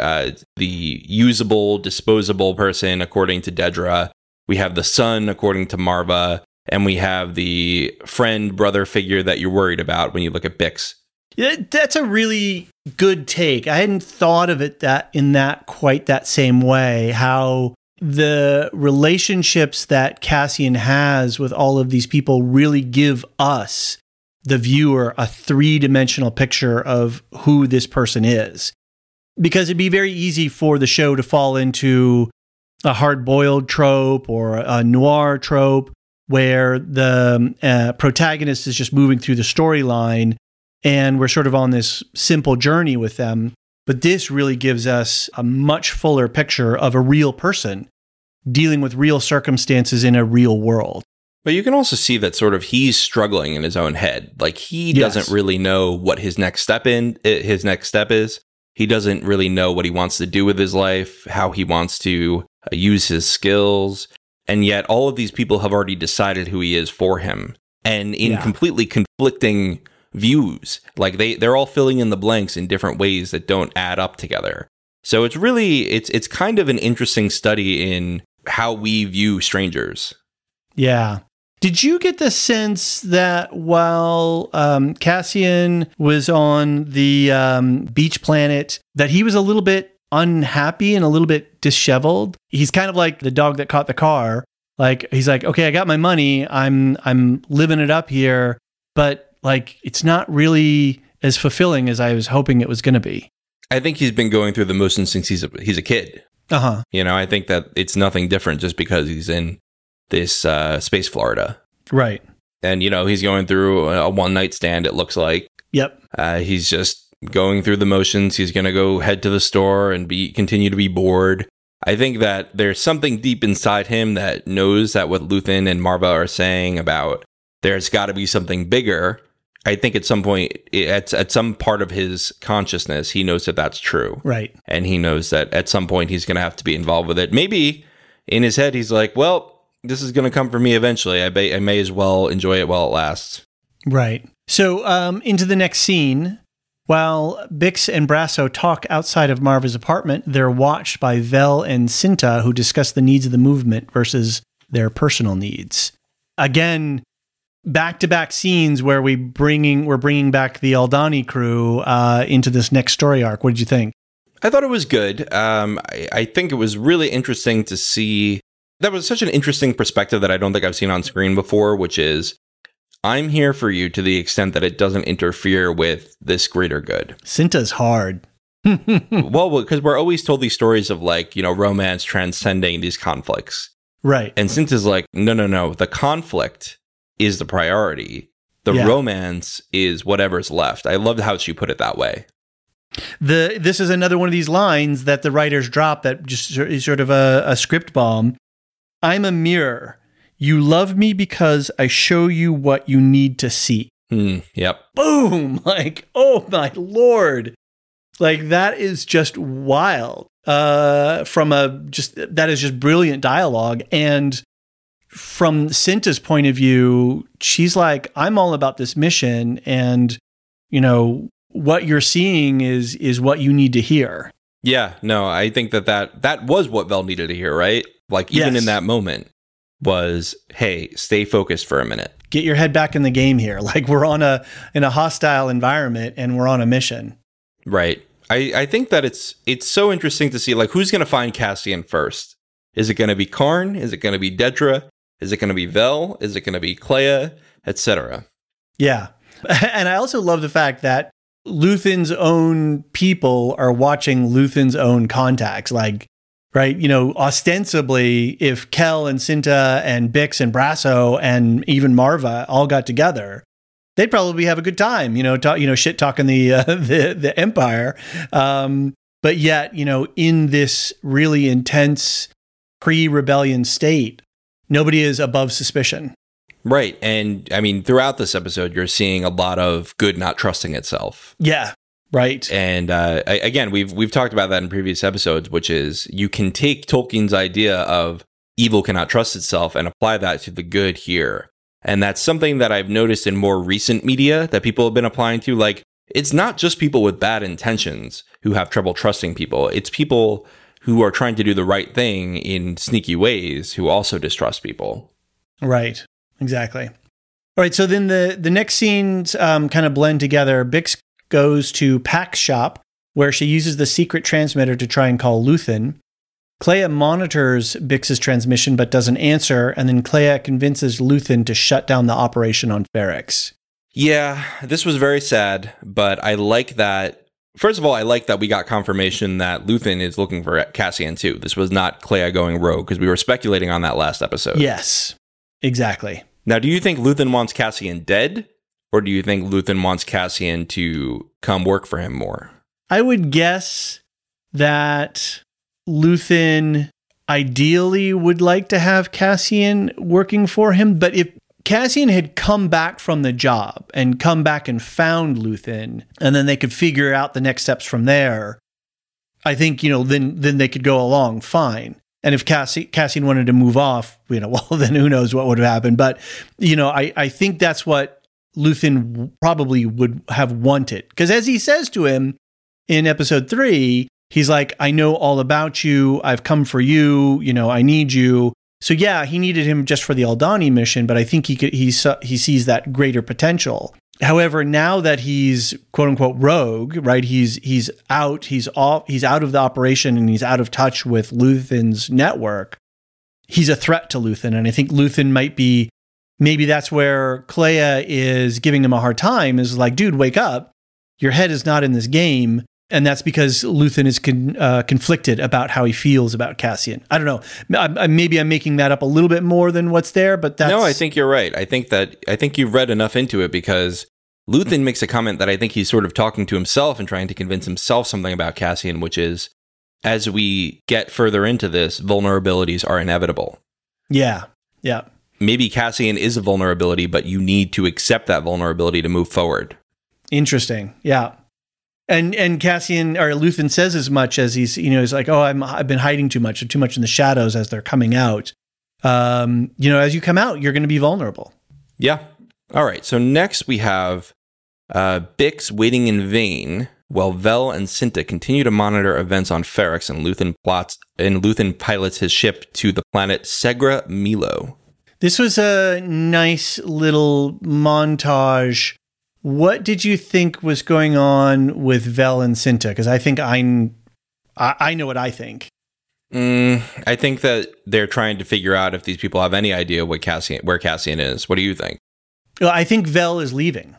usable, disposable person, according to Dedra. We have the son, according to Marva. And we have the friend, brother figure that you're worried about when you look at Bix. Yeah, that's a really good take. I hadn't thought of it quite that same way, how the relationships that Cassian has with all of these people really give us, the viewer, a three-dimensional picture of who this person is. Because it'd be very easy for the show to fall into a hard-boiled trope or a noir trope where the protagonist is just moving through the storyline and we're sort of on this simple journey with them. But this really gives us a much fuller picture of a real person dealing with real circumstances in a real world. But you can also see that sort of he's struggling in his own head. Like he doesn't really know what his next step is. He doesn't really know what he wants to do with his life, how he wants to use his skills. And yet all of these people have already decided who he is for him. And in completely conflicting views, like they're all filling in the blanks in different ways that don't add up together. So it's really, it's kind of an interesting study in how we view strangers. Yeah. Did you get the sense that while Cassian was on the beach planet, that he was a little bit unhappy and a little bit disheveled? He's kind of like the dog that caught the car. Like he's like, okay, I got my money. I'm living it up here, but like it's not really as fulfilling as I was hoping it was going to be. I think he's been going through the motions since he's a kid. Uh-huh. I think that it's nothing different just because he's in this space Florida. Right. And, he's going through a one-night stand, it looks like. Yep. He's just going through the motions. He's going to go head to the store and continue to be bored. I think that there's something deep inside him that knows that what Luthen and Marva are saying about there's got to be something bigger. I think at some point, at some part of his consciousness, he knows that that's true. Right. And he knows that at some point he's going to have to be involved with it. Maybe in his head, he's like, well, this is going to come for me eventually. I may as well enjoy it while it lasts. Right. So into the next scene, while Bix and Brasso talk outside of Marva's apartment, they're watched by Vel and Cinta, who discuss the needs of the movement versus their personal needs. Again, back-to-back scenes where we're bringing back the Aldhani crew into this next story arc. What did you think? I thought it was good. I think it was really interesting to see That was such an interesting perspective that I don't think I've seen on screen before, which is, I'm here for you to the extent that it doesn't interfere with this greater good. Cinta's hard. Well, because we're always told these stories of like, romance transcending these conflicts. Right. And Cinta's like, no. The conflict is the priority. The romance is whatever's left. I loved how she put it that way. This is another one of these lines that the writers drop that just is sort of a script bomb. I'm a mirror. You love me because I show you what you need to see. Yep. Boom! Like, oh my Lord. Like, that is just wild. That is just brilliant dialogue. And from Cinta's point of view, she's like, I'm all about this mission, and what you're seeing is what you need to hear. Yeah, no, I think that was what Vel needed to hear, right? Like, even in that moment was, hey, stay focused for a minute. Get your head back in the game here. Like, we're in a hostile environment and we're on a mission. Right. I think that it's so interesting to see, like, who's going to find Cassian first? Is it going to be Karn? Is it going to be Dedra? Is it going to be Vel? Is it going to be Kleya? Etc. Yeah. And I also love the fact that Luthen's own people are watching Luthen's own contacts. Like, right, ostensibly, if Kel and Cinta and Bix and Brasso and even Marva all got together, they'd probably have a good time, shit talking the Empire. But yet, in this really intense pre-rebellion state, nobody is above suspicion. Right. And I mean, throughout this episode, you're seeing a lot of good not trusting itself. Yeah. Right. And again, we've talked about that in previous episodes, which is you can take Tolkien's idea of evil cannot trust itself and apply that to the good here. And that's something that I've noticed in more recent media that people have been applying to. Like, it's not just people with bad intentions who have trouble trusting people. It's people who are trying to do the right thing in sneaky ways who also distrust people. Right. Exactly. All right. So then the next scenes kind of blend together. Bix goes to Pax's shop, where she uses the secret transmitter to try and call Luthen. Kleya monitors Bix's transmission but doesn't answer, and then Kleya convinces Luthen to shut down the operation on Ferrix. Yeah, this was very sad, but I like that. First of all, I like that we got confirmation that Luthen is looking for Cassian too. This was not Kleya going rogue, because we were speculating on that last episode. Yes, exactly. Now, do you think Luthen wants Cassian dead, or do you think Luthen wants Cassian to come work for him more? I would guess that Luthen ideally would like to have Cassian working for him, but if Cassian had come back from the job and come back and found Luthen, and then they could figure out the next steps from there, I think, then they could go along fine. And if Cassian wanted to move off, well, then who knows what would have happened. But, I think that's what Luthen probably would have wanted. Because as he says to him in episode 3, he's like, I know all about you. I've come for you. I need you. So yeah, he needed him just for the Aldhani mission, but I think he sees that greater potential. However, now that he's quote unquote rogue, right? He's out of the operation and he's out of touch with Luthen's network. He's a threat to Luthen, and I think Luthen maybe that's where Kleya is giving him a hard time, is like, dude, wake up. Your head is not in this game. And that's because Luthen is conflicted about how he feels about Cassian. I don't know. Maybe I'm making that up a little bit more than what's there, but that's... No, I think you're right. I think you've read enough into it, because Luthen makes a comment that I think he's sort of talking to himself and trying to convince himself something about Cassian, which is, as we get further into this, vulnerabilities are inevitable. Yeah. Yeah. Maybe Cassian is a vulnerability, but you need to accept that vulnerability to move forward. Interesting. Yeah. And Cassian, or Luthen, says as much, as he's like, oh, I've been hiding too much in the shadows as they're coming out. As you come out, you're going to be vulnerable. Yeah. All right. So next we have Bix waiting in vain while Vel and Cinta continue to monitor events on Ferrix, and Luthen pilots his ship to the planet Segra Milo. This was a nice little montage. What did you think was going on with Vel and Cinta? Because I think I know what I think. I think that they're trying to figure out if these people have any idea where Cassian is. What do you think? Well, I think Vel is leaving.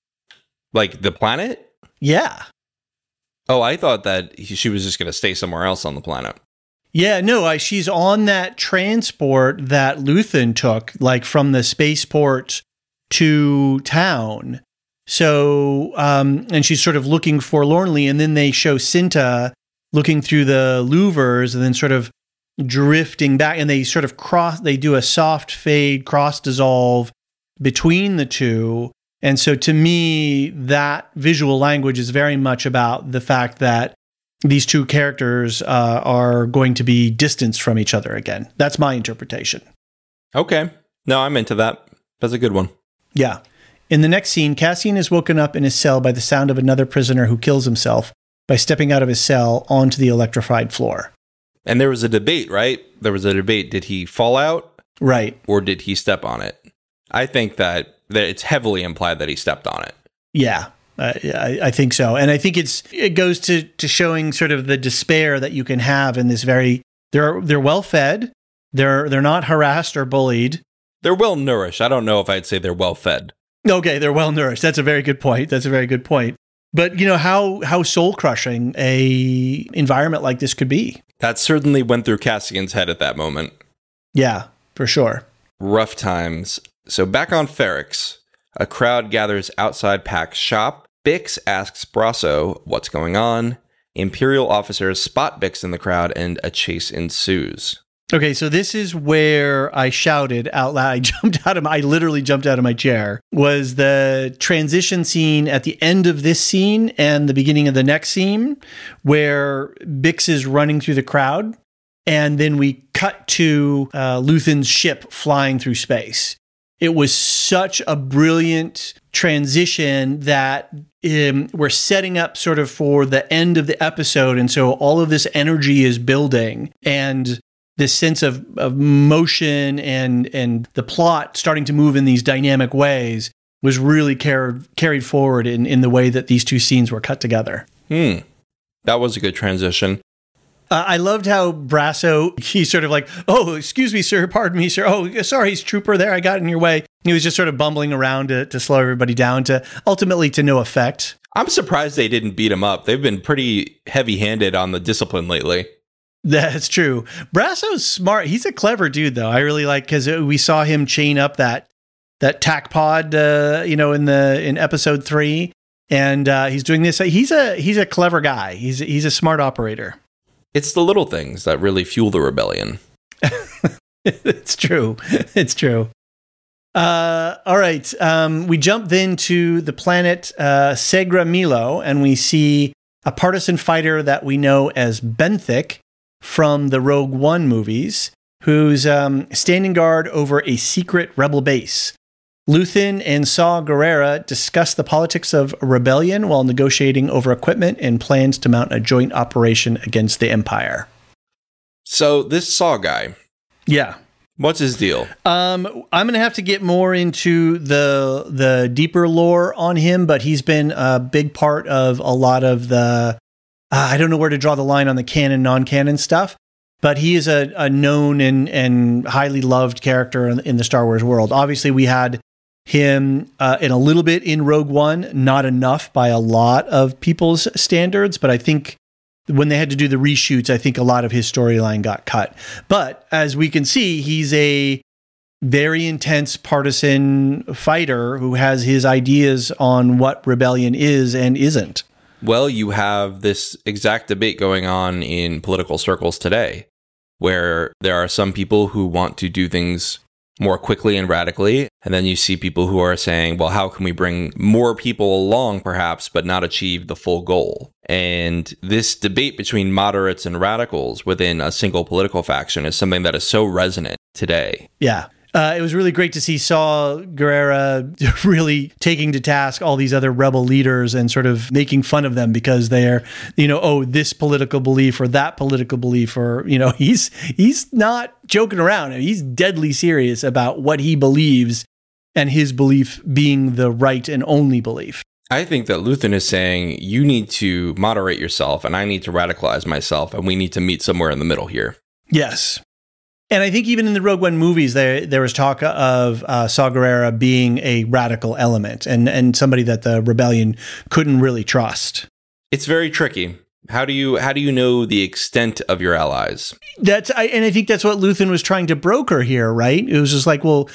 Like the planet? Yeah. Oh, I thought that she was just going to stay somewhere else on the planet. Yeah, no, she's on that transport that Luthen took, like from the spaceport to town. So, and she's sort of looking forlornly, and then they show Cinta looking through the louvers and then sort of drifting back, and they sort of they do a soft fade, cross dissolve between the two. And so to me, that visual language is very much about the fact that these two characters are going to be distanced from each other again. That's my interpretation. Okay. No, I'm into that. That's a good one. Yeah. In the next scene, Cassian is woken up in his cell by the sound of another prisoner who kills himself by stepping out of his cell onto the electrified floor. And there was a debate, right? There was a debate. Did he fall out? Right. Or did he step on it? I think that it's heavily implied that he stepped on it. Yeah. I think so. And I think it goes to showing sort of the despair that you can have in this they're well fed. They're not harassed or bullied. They're well nourished. I don't know if I'd say they're well fed. Okay, they're well nourished. That's a very good point. But you know how soul crushing a environment like this could be. That certainly went through Cassian's head at that moment. Yeah, for sure. Rough times. So back on Ferrix, a crowd gathers outside Pack's shop. Bix asks Brasso what's going on. Imperial officers spot Bix in the crowd and a chase ensues. Okay, so this is where I shouted out loud. I literally jumped out of my chair. Was the transition scene at the end of this scene and the beginning of the next scene where Bix is running through the crowd, and then we cut to Luthen's ship flying through space. It was such a brilliant transition that we're setting up sort of for the end of the episode, and so all of this energy is building, and this sense of motion and the plot starting to move in these dynamic ways was really carried forward in the way that these two scenes were cut together. That was a good transition. I loved how Brasso, he's sort of like, oh, excuse me, sir, pardon me, sir. Oh, sorry, trooper there, I got in your way. He was just sort of bumbling around to slow everybody down, to ultimately to no effect. I'm surprised they didn't beat him up. They've been pretty heavy-handed on the discipline lately. That's true. Brasso's smart. He's a clever dude, though. I really like, because we saw him chain up that tac pod, in episode 3, and he's doing this. He's a clever guy. He's a smart operator. It's the little things that really fuel the rebellion. It's true. It's true. All right. We jump then to the planet Segra Milo, and we see a partisan fighter that we know as Benthic from the Rogue One movies, who's standing guard over a secret rebel base. Luthen and Saw Gerrera discuss the politics of rebellion while negotiating over equipment and plans to mount a joint operation against the Empire. So this Saw guy. Yeah. What's his deal? I'm going to have to get more into the deeper lore on him, but he's been a big part of a lot of the... I don't know where to draw the line on the canon, non-canon stuff, but he is a known and highly loved character in the Star Wars world. Obviously, we had him in a little bit in Rogue One, not enough by a lot of people's standards, but I think when they had to do the reshoots, I think a lot of his storyline got cut. But as we can see, he's a very intense partisan fighter who has his ideas on what rebellion is and isn't. Well, you have this exact debate going on in political circles today, where there are some people who want to do things more quickly and radically, and then you see people who are saying, well, how can we bring more people along, perhaps, but not achieve the full goal? And this debate between moderates and radicals within a single political faction is something that is so resonant today. Yeah. It was really great to see Saw Gerrera really taking to task all these other rebel leaders and sort of making fun of them because they're, this political belief or that political belief, or, he's not joking around. He's deadly serious about what he believes and his belief being the right and only belief. I think that Luthen is saying you need to moderate yourself and I need to radicalize myself and we need to meet somewhere in the middle here. Yes. And I think even in the Rogue One movies, there was talk of Saw Gerrera being a radical element and somebody that the rebellion couldn't really trust. It's very tricky. How do you know the extent of your allies? I think that's what Luthen was trying to broker here, right? It was just like, well,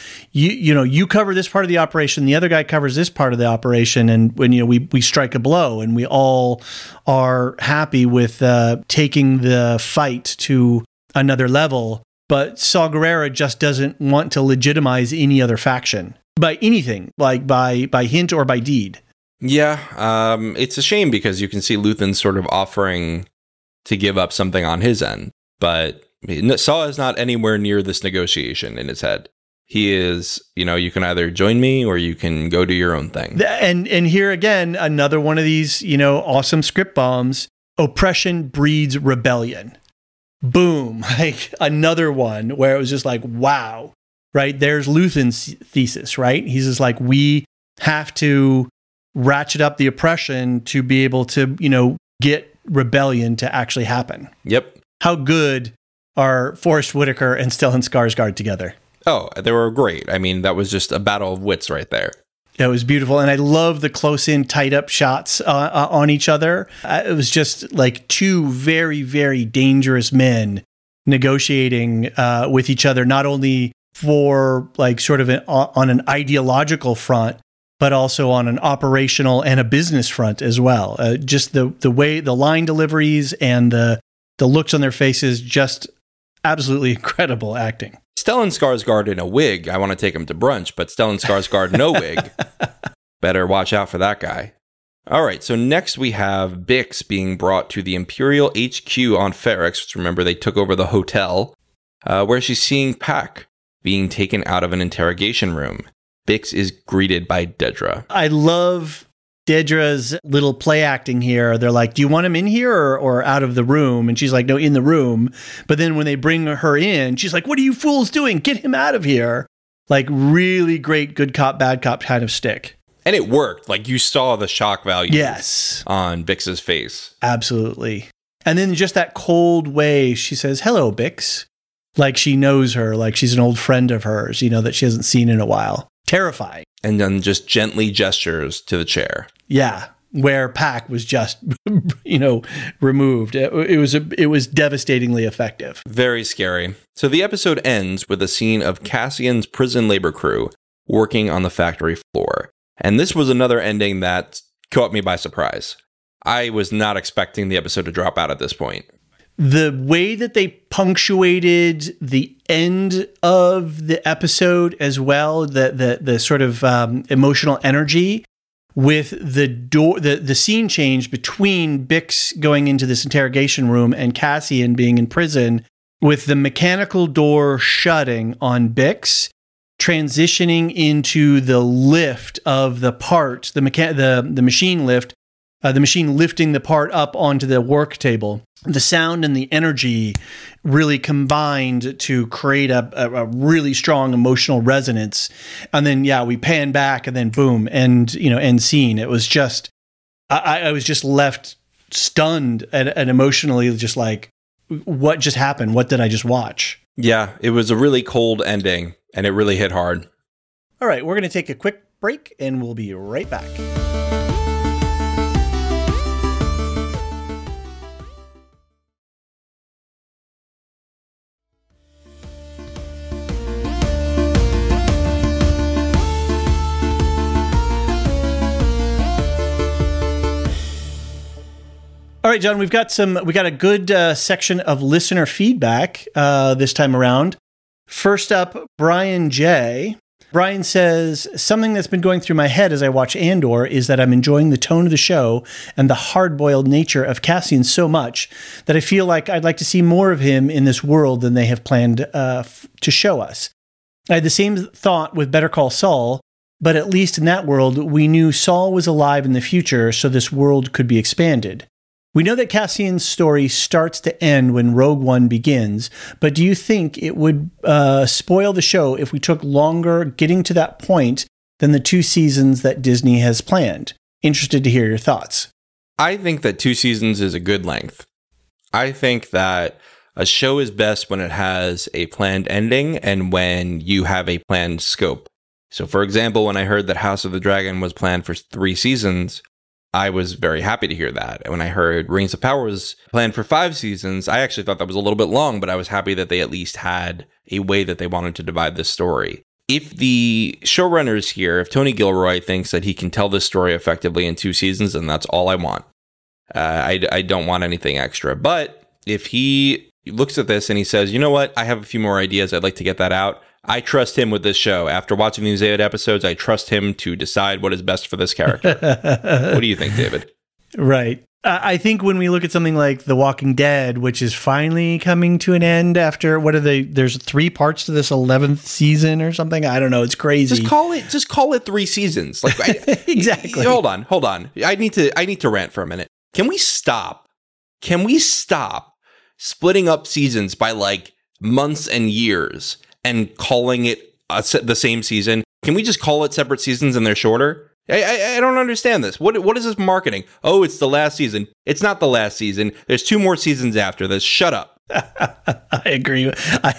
you cover this part of the operation, the other guy covers this part of the operation, and when we strike a blow, and we all are happy with taking the fight to another level. But Saw Gerrera just doesn't want to legitimize any other faction by anything, like by hint or by deed. Yeah, it's a shame because you can see Luthen sort of offering to give up something on his end. But Saw is not anywhere near this negotiation in his head. He is, you can either join me or you can go do your own thing. And here again, another one of these, awesome script bombs. Oppression breeds rebellion. Boom. Like another one where it was just like, wow, right? There's Luthen's thesis, right? He's just like, we have to ratchet up the oppression to be able to, get rebellion to actually happen. Yep. How good are Forrest Whitaker and Stellan Skarsgård together? Oh, they were great. I mean, that was just a battle of wits right there. It was beautiful. And I love the close-in, tight-up shots on each other. It was just like two very, very dangerous men negotiating with each other, not only for like sort of on an ideological front, but also on an operational and a business front as well. Just the way the line deliveries and the looks on their faces, just absolutely incredible acting. Stellan Skarsgård in a wig, I want to take him to brunch, but Stellan Skarsgård no wig. Better watch out for that guy. All right, so next we have Bix being brought to the Imperial HQ on Ferrix, which remember they took over the hotel, where she's seeing Pac being taken out of an interrogation room. Bix is greeted by Dedra. I love Dedra's little play acting here. They're like, do you want him in here or out of the room? And she's like, no, in the room. But then when they bring her in, she's like, what are you fools doing? Get him out of here. Like really great good cop, bad cop kind of stick. And it worked. Like you saw the shock value yes. on Bix's face. Absolutely. And then just that cold way she says, hello, Bix. Like she knows her, like she's an old friend of hers, that she hasn't seen in a while. Terrifying. And then just gently gestures to the chair. Yeah, where Pac was just, removed. It was devastatingly effective. Very scary. So the episode ends with a scene of Cassian's prison labor crew working on the factory floor. And this was another ending that caught me by surprise. I was not expecting the episode to drop out at this point. The way that they punctuated the end of the episode as well, the sort of emotional energy with the scene change between Bix going into this interrogation room and Cassian being in prison, with the mechanical door shutting on Bix, transitioning into the lift of the part, the machine lift, the machine lifting the part up onto the work table. The sound and the energy really combined to create a really strong emotional resonance. And then, we pan back and then boom, and end scene. It was just, I was just left stunned and emotionally just like, what just happened? What did I just watch? Yeah, it was a really cold ending and it really hit hard. All right, we're going to take a quick break and we'll be right back. All right, John, we got a good section of listener feedback this time around. First up, Brian J. Brian says, something that's been going through my head as I watch Andor is that I'm enjoying the tone of the show and the hard-boiled nature of Cassian so much that I feel like I'd like to see more of him in this world than they have planned to show us. I had the same thought with Better Call Saul, but at least in that world, we knew Saul was alive in the future, so this world could be expanded. We know that Cassian's story starts to end when Rogue One begins, but do you think it would spoil the show if we took longer getting to that point than the 2 seasons that Disney has planned? Interested to hear your thoughts. I think that 2 seasons is a good length. I think that A show is best when it has a planned ending and when you have a planned scope. So, for example, when I heard that House of the Dragon was planned for 3 seasons, I was very happy to hear that. And when I heard Rings of Power was planned for 5 seasons, I actually thought that was a little bit long, but I was happy that they at least had a way that they wanted to divide this story. If the showrunners here, if Tony Gilroy thinks that he can tell this story effectively in 2 seasons, then that's all I want. I don't want anything extra. But if he looks at this and he says, you know what, I have a few more ideas, I'd like to get that out, I trust him with this show. After watching these 8 episodes, I trust him to decide what is best for this character. What do you think, David? Right. I think when we look at something like The Walking Dead, which is finally coming to an end after, there's 3 parts to this 11th season or something. I don't know. It's crazy. Just call it 3 seasons. Like exactly. Hold on. I need to rant for a minute. Can we stop splitting up seasons by like months and years and calling it the same season? Can we just call it separate seasons and they're shorter? I don't understand this. What is this marketing? Oh, it's the last season. It's not the last season. There's 2 more seasons after this. Shut up. I agree.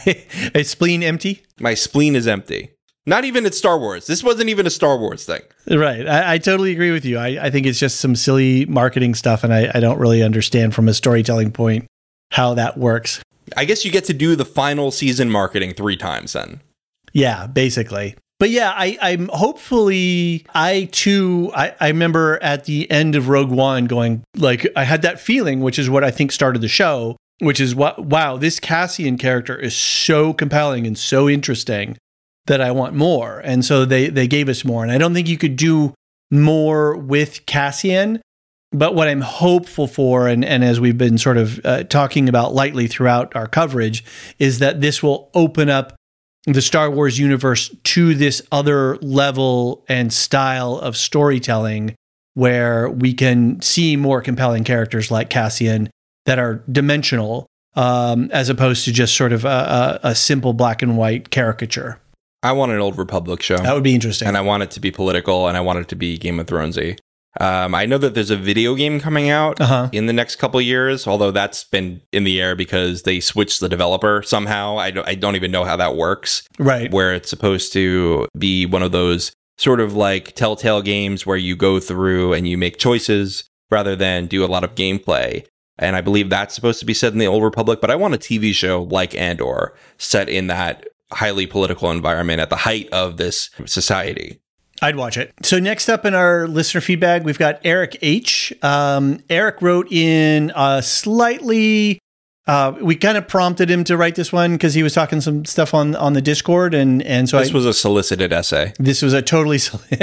A spleen empty? My spleen is empty. Not even at Star Wars. This wasn't even a Star Wars thing. Right. I totally agree with you. I think it's just some silly marketing stuff, and I don't really understand from a storytelling point how that works. I guess you get to do the final season marketing 3 times then. Yeah, basically. But yeah, I'm hopefully, I remember at the end of Rogue One going, like, I had that feeling, which is what I think started the show, which is, wow, this Cassian character is so compelling and so interesting that I want more. And so they gave us more. And I don't think you could do more with Cassian. But what I'm hopeful for, and as we've been sort of talking about lightly throughout our coverage, is that this will open up the Star Wars universe to this other level and style of storytelling where we can see more compelling characters like Cassian that are dimensional, as opposed to just sort of a simple black and white caricature. I want an Old Republic show. That would be interesting. And I want it to be political, and I want it to be Game of Thronesy. I know that there's a video game coming out in the next couple of years, although that's been in the air because they switched the developer somehow. I don't even know how that works. Right. Where it's supposed to be one of those sort of like Telltale games where you go through and you make choices rather than do a lot of gameplay. And I believe that's supposed to be set in the Old Republic, but I want a TV show like Andor set in that highly political environment at the height of this society. I'd watch it. So next up in our listener feedback, we've got Eric H. Eric wrote in slightly, we kind of prompted him to write this one because he was talking some stuff on the Discord. And so this was a solicited essay. This was a totally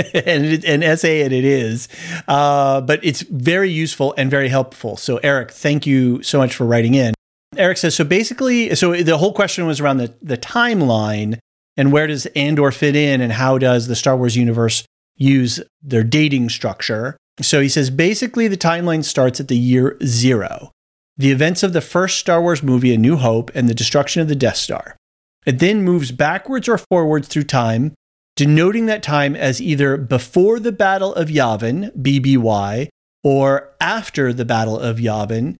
an essay, and it is. But it's very useful and very helpful. So Eric, thank you so much for writing in. Eric says, so the whole question was around the timeline. And where does Andor fit in, and how does the Star Wars universe use their dating structure? So he says, basically, the timeline starts at the year 0, the events of the first Star Wars movie, A New Hope, and the destruction of the Death Star. It then moves backwards or forwards through time, denoting that time as either before the Battle of Yavin, BBY, or after the Battle of Yavin,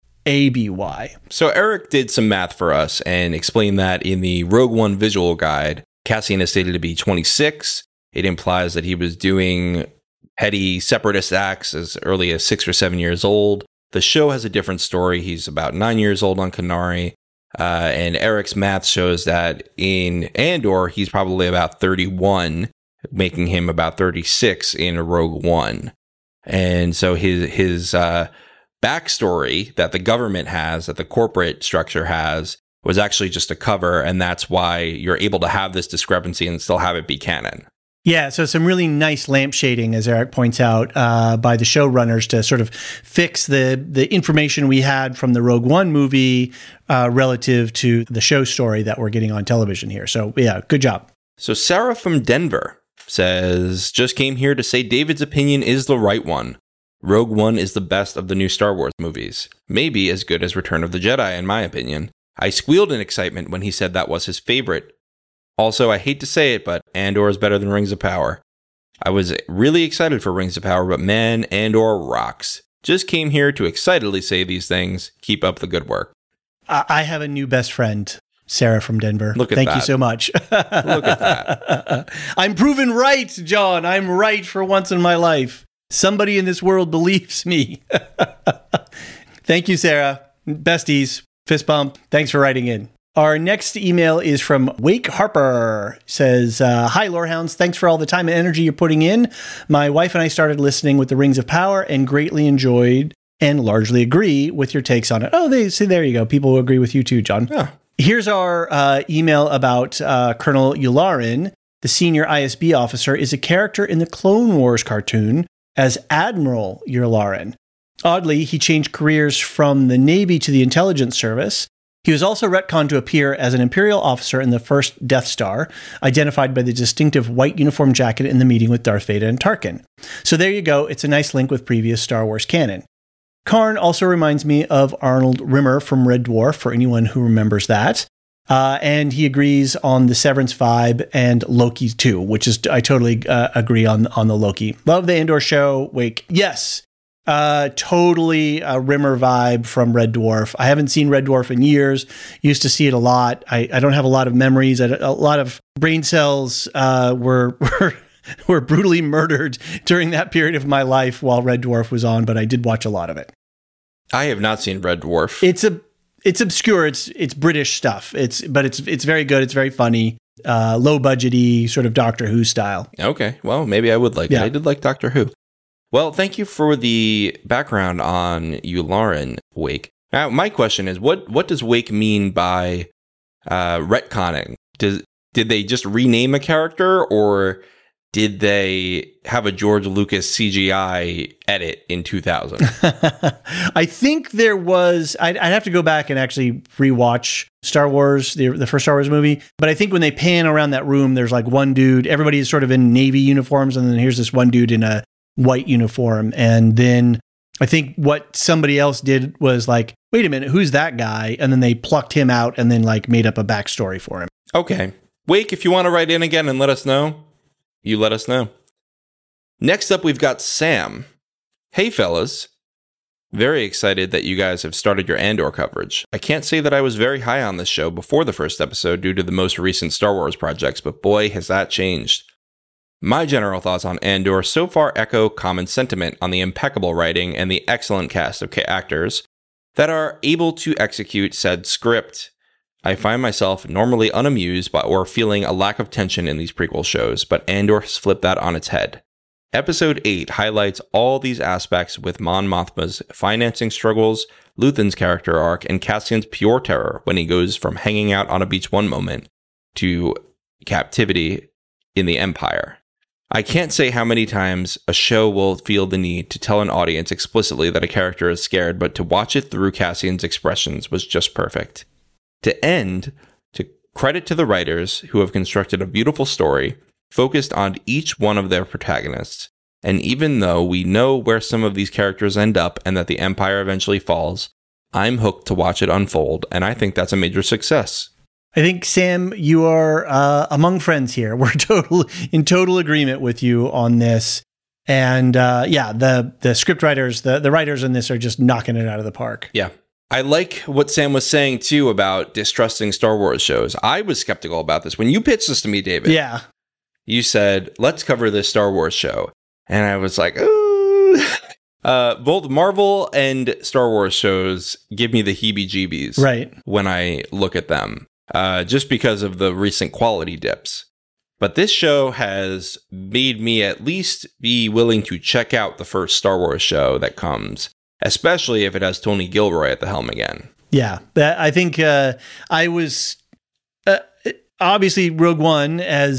ABY. So Eric did some math for us and explained that in the Rogue One visual guide, Cassian is stated to be 26. It implies that he was doing petty separatist acts as early as 6 or 7 years old. The show has a different story. He's about 9 years old on Kenari. And Eric's math shows that in Andor, he's probably about 31, making him about 36 in Rogue One. And so his backstory that the government has, that the corporate structure has, was actually just a cover, and that's why you're able to have this discrepancy and still have it be canon. Yeah, so some really nice lampshading, as Eric points out, by the showrunners to sort of fix the information we had from the Rogue One movie relative to the show story that we're getting on television here. So yeah, good job. So Sarah from Denver says, just came here to say David's opinion is the right one. Rogue One is the best of the new Star Wars movies. Maybe as good as Return of the Jedi, in my opinion. I squealed in excitement when he said that was his favorite. Also, I hate to say it, but Andor is better than Rings of Power. I was really excited for Rings of Power, but man, Andor rocks. Just came here to excitedly say these things. Keep up the good work. I have a new best friend, Sarah from Denver. Look at Thank that. you so much. Look at that. I'm proven right, John. I'm right for once in my life. Somebody in this world believes me. Thank you, Sarah. Besties, fist bump. Thanks for writing in. Our next email is from Wake Harper. It says, hi, Lorehounds. Thanks for all the time and energy you're putting in. My wife and I started listening with the Rings of Power and greatly enjoyed and largely agree with your takes on it. Oh, there you go. People who agree with you too, John. Yeah. Here's our email about Colonel Yularen. The senior ISB officer is a character in the Clone Wars cartoon as Admiral Yularen. Oddly, he changed careers from the Navy to the intelligence service. He was also retconned to appear as an Imperial officer in the first Death Star, identified by the distinctive white uniform jacket in the meeting with Darth Vader and Tarkin. So there you go. It's a nice link with previous Star Wars canon. Karn also reminds me of Arnold Rimmer from Red Dwarf, for anyone who remembers that. And he agrees on the Severance vibe and Loki too, which is, I totally agree on the Loki. Love the Andor show. Wake. Yes. Totally a Rimmer vibe from Red Dwarf. I haven't seen Red Dwarf in years. Used to see it a lot. I don't have a lot of memories. A lot of brain cells were brutally murdered during that period of my life while Red Dwarf was on, but I did watch a lot of it. I have not seen Red Dwarf. It's obscure. It's British stuff. It's very good. It's very funny. Low budgety, sort of Doctor Who style. Okay, well, maybe I would like it. I did like Doctor Who. Well, thank you for the background on Yularen, Wake. Now, my question is, what does Wake mean by retconning? Did they just rename a character, or did they have a George Lucas CGI edit in 2000? I think there was. I'd have to go back and actually rewatch Star Wars, the first Star Wars movie. But I think when they pan around that room, there's like one dude. Everybody is sort of in Navy uniforms, and then here's this one dude in a white uniform. And then I think what somebody else did was like, wait a minute, who's that guy? And then they plucked him out and then like made up a backstory for him. Okay. Wake, if you want to write in again and let us know, you let us know. Next up, we've got Sam. Hey, fellas. Very excited that you guys have started your Andor coverage. I can't say that I was very high on this show before the first episode due to the most recent Star Wars projects, but boy, has that changed. My general thoughts on Andor so far echo common sentiment on the impeccable writing and the excellent cast of actors that are able to execute said script. I find myself normally unamused by or feeling a lack of tension in these prequel shows, but Andor has flipped that on its head. Episode 8 highlights all these aspects with Mon Mothma's financing struggles, Luthen's character arc, and Cassian's pure terror when he goes from hanging out on a beach one moment to captivity in the Empire. I can't say how many times a show will feel the need to tell an audience explicitly that a character is scared, but to watch it through Cassian's expressions was just perfect. To end, to credit to the writers who have constructed a beautiful story, focused on each one of their protagonists, and even though we know where some of these characters end up and that the Empire eventually falls, I'm hooked to watch it unfold, and I think that's a major success. I think, Sam, you are among friends here. We're in total agreement with you on this. And the script writers, the writers in this are just knocking it out of the park. Yeah. I like what Sam was saying, too, about distrusting Star Wars shows. I was skeptical about this. When you pitched this to me, David, yeah, you said, let's cover this Star Wars show. And I was like, ooh. Both Marvel and Star Wars shows give me the heebie-jeebies right when I look at them. Just because of the recent quality dips. But this show has made me at least be willing to check out the first Star Wars show that comes, especially if it has Tony Gilroy at the helm again. Yeah, I think I was obviously Rogue One, as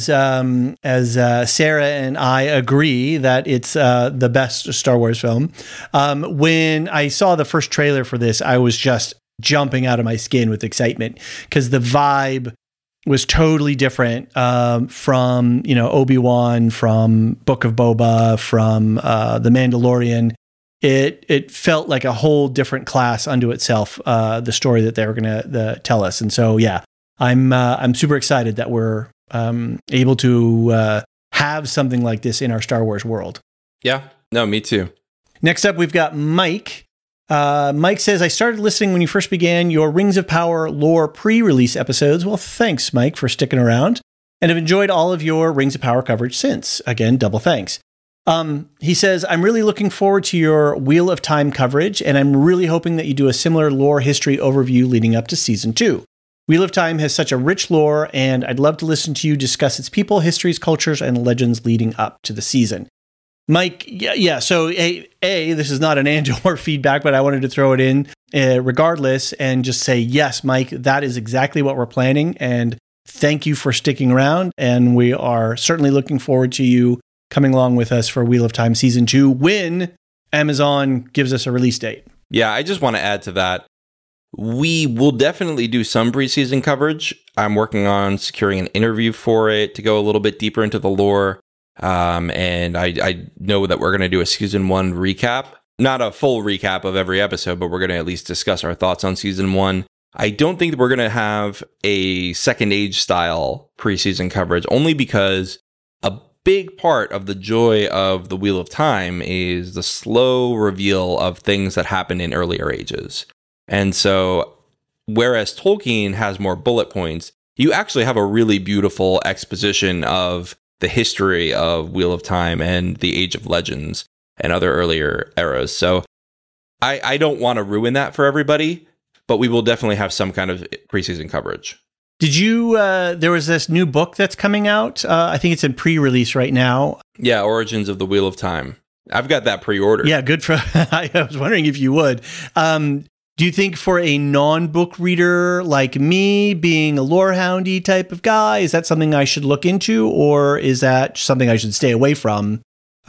Sarah and I agree that it's the best Star Wars film. When I saw the first trailer for this, I was just jumping out of my skin with excitement because the vibe was totally different from, Obi-Wan, from Book of Boba, from The Mandalorian. It felt like a whole different class unto itself, the story that they were going to tell us. And so, yeah, I'm super excited that we're able to have something like this in our Star Wars world. Yeah, no, me too. Next up, we've got Mike. Mike says, I started listening when you first began your Rings of Power lore pre-release episodes. Well, thanks, Mike, for sticking around, and have enjoyed all of your Rings of Power coverage since. Again, double thanks. He says, I'm really looking forward to your Wheel of Time coverage, and I'm really hoping that you do a similar lore history overview leading up to Season 2. Wheel of Time has such a rich lore, and I'd love to listen to you discuss its people, histories, cultures, and legends leading up to the season. Mike, yeah. So, this is not an Andor feedback, but I wanted to throw it in regardless and just say, yes, Mike, that is exactly what we're planning. And thank you for sticking around. And we are certainly looking forward to you coming along with us for Wheel of Time Season 2 when Amazon gives us a release date. Yeah, I just want to add to that. We will definitely do some preseason coverage. I'm working on securing an interview for it to go a little bit deeper into the lore. And I know that we're going to do a Season 1 recap. Not a full recap of every episode, but we're going to at least discuss our thoughts on Season 1. I don't think that we're going to have a Second Age style preseason coverage, only because a big part of the joy of the Wheel of Time is the slow reveal of things that happen in earlier ages. And so, whereas Tolkien has more bullet points, you actually have a really beautiful exposition of the history of Wheel of Time and the Age of Legends and other earlier eras. So I don't want to ruin that for everybody, but we will definitely have some kind of preseason coverage. Did you, there was this new book that's coming out. I think it's in pre-release right now. Yeah, Origins of the Wheel of Time. I've got that pre-ordered. Yeah, good for, I was wondering if you would. Do you think for a non-book reader like me, being a lorehoundy type of guy, is that something I should look into, or is that something I should stay away from?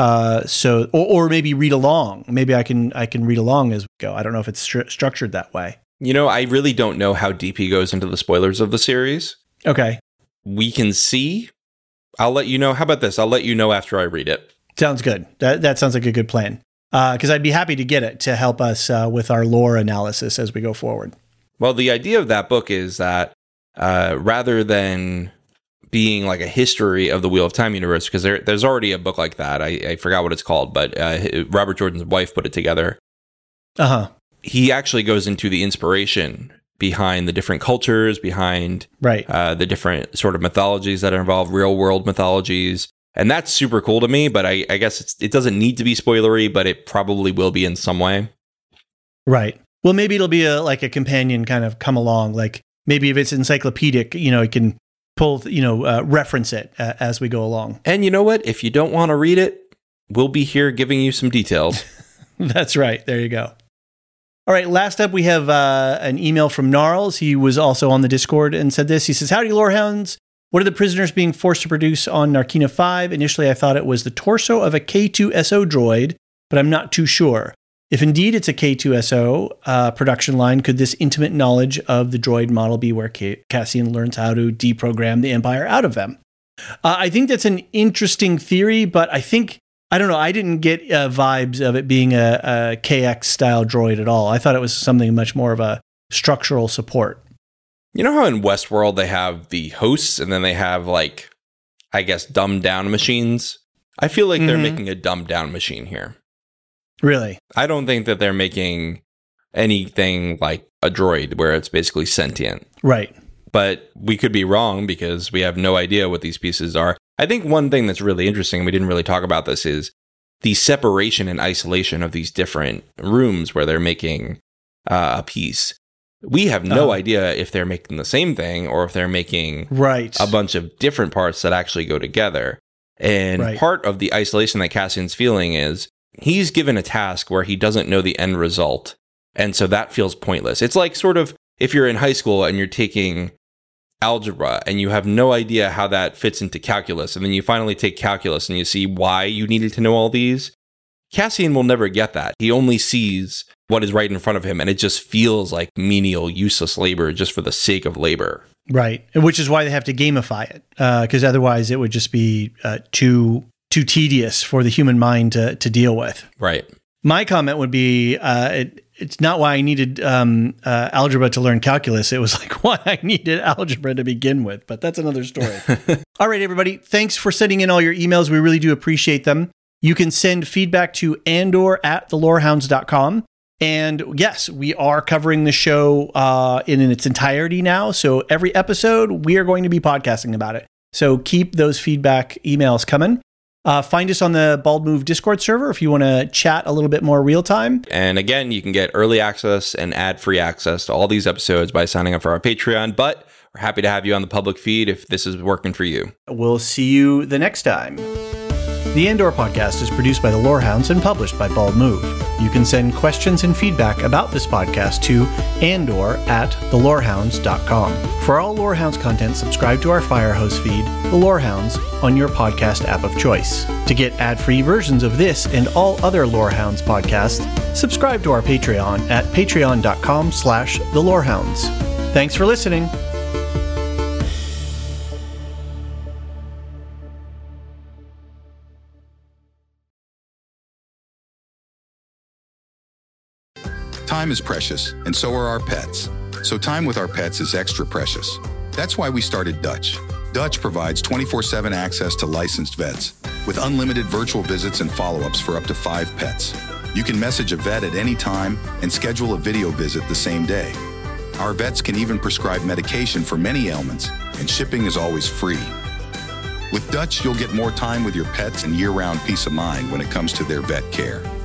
Or maybe read along. Maybe I can read along as we go. I don't know if it's structured that way. You know, I really don't know how deep he goes into the spoilers of the series. Okay. We can see. I'll let you know. How about this? I'll let you know after I read it. Sounds good. That sounds like a good plan. Because I'd be happy to get it to help us with our lore analysis as we go forward. Well, the idea of that book is that rather than being like a history of the Wheel of Time universe, because there's already a book like that. I forgot what it's called, but Robert Jordan's wife put it together. Uh-huh. He actually goes into the inspiration behind the different cultures, behind the different sort of mythologies that involve real world mythologies. And that's super cool to me, but I guess it doesn't need to be spoilery, but it probably will be in some way. Right. Well, maybe it'll be like a companion kind of come along. Like maybe if it's encyclopedic, it can pull, reference it as we go along. And you know what? If you don't want to read it, we'll be here giving you some details. That's right. There you go. All right. Last up, we have an email from Gnarls. He was also on the Discord and said this. He says, "Howdy, Lorehounds. What are the prisoners being forced to produce on Narkina 5? Initially, I thought it was the torso of a K2SO droid, but I'm not too sure. If indeed it's a K2SO production line, could this intimate knowledge of the droid model be where Cassian learns how to deprogram the Empire out of them?" I think that's an interesting theory, but I don't know, I didn't get vibes of it being a KX-style droid at all. I thought it was something much more of a structural support. You know how in Westworld they have the hosts and then they have dumbed down machines? I feel like they're making a dumbed down machine here. Really? I don't think that they're making anything like a droid where it's basically sentient. Right. But we could be wrong because we have no idea what these pieces are. I think one thing that's really interesting, we didn't really talk about this, is the separation and isolation of these different rooms where they're making a piece. We have no idea if they're making the same thing or if they're making a bunch of different parts that actually go together. And part of the isolation that Cassian's feeling is he's given a task where he doesn't know the end result. And so that feels pointless. It's like sort of if you're in high school and you're taking algebra and you have no idea how that fits into calculus. And then you finally take calculus and you see why you needed to know all these. Cassian will never get that. He only sees what is right in front of him, and it just feels like menial, useless labor just for the sake of labor. Right, which is why they have to gamify it, because otherwise it would just be too tedious for the human mind to deal with. Right. My comment would be, it's not why I needed algebra to learn calculus. It was like why I needed algebra to begin with, but that's another story. All right, everybody, thanks for sending in all your emails. We really do appreciate them. You can send feedback to andor@thelorehounds.com. And yes, we are covering the show in its entirety now. So every episode, we are going to be podcasting about it. So keep those feedback emails coming. Find us on the Bald Move Discord server if you want to chat a little bit more real time. And again, you can get early access and ad-free access to all these episodes by signing up for our Patreon. But we're happy to have you on the public feed if this is working for you. We'll see you the next time. The Andor podcast is produced by the Lorehounds and published by Bald Move. You can send questions and feedback about this podcast to andor@thelorehounds.com. For all Lorehounds content, subscribe to our Firehose feed, The Lorehounds, on your podcast app of choice. To get ad-free versions of this and all other Lorehounds podcasts, subscribe to our Patreon at patreon.com/thelorehounds. Thanks for listening. Time is precious, and so are our pets. So time with our pets is extra precious. That's why we started Dutch. Dutch provides 24/7 access to licensed vets, with unlimited virtual visits and follow-ups for up to 5 pets. You can message a vet at any time and schedule a video visit the same day. Our vets can even prescribe medication for many ailments, and shipping is always free. With Dutch, you'll get more time with your pets and year-round peace of mind when it comes to their vet care.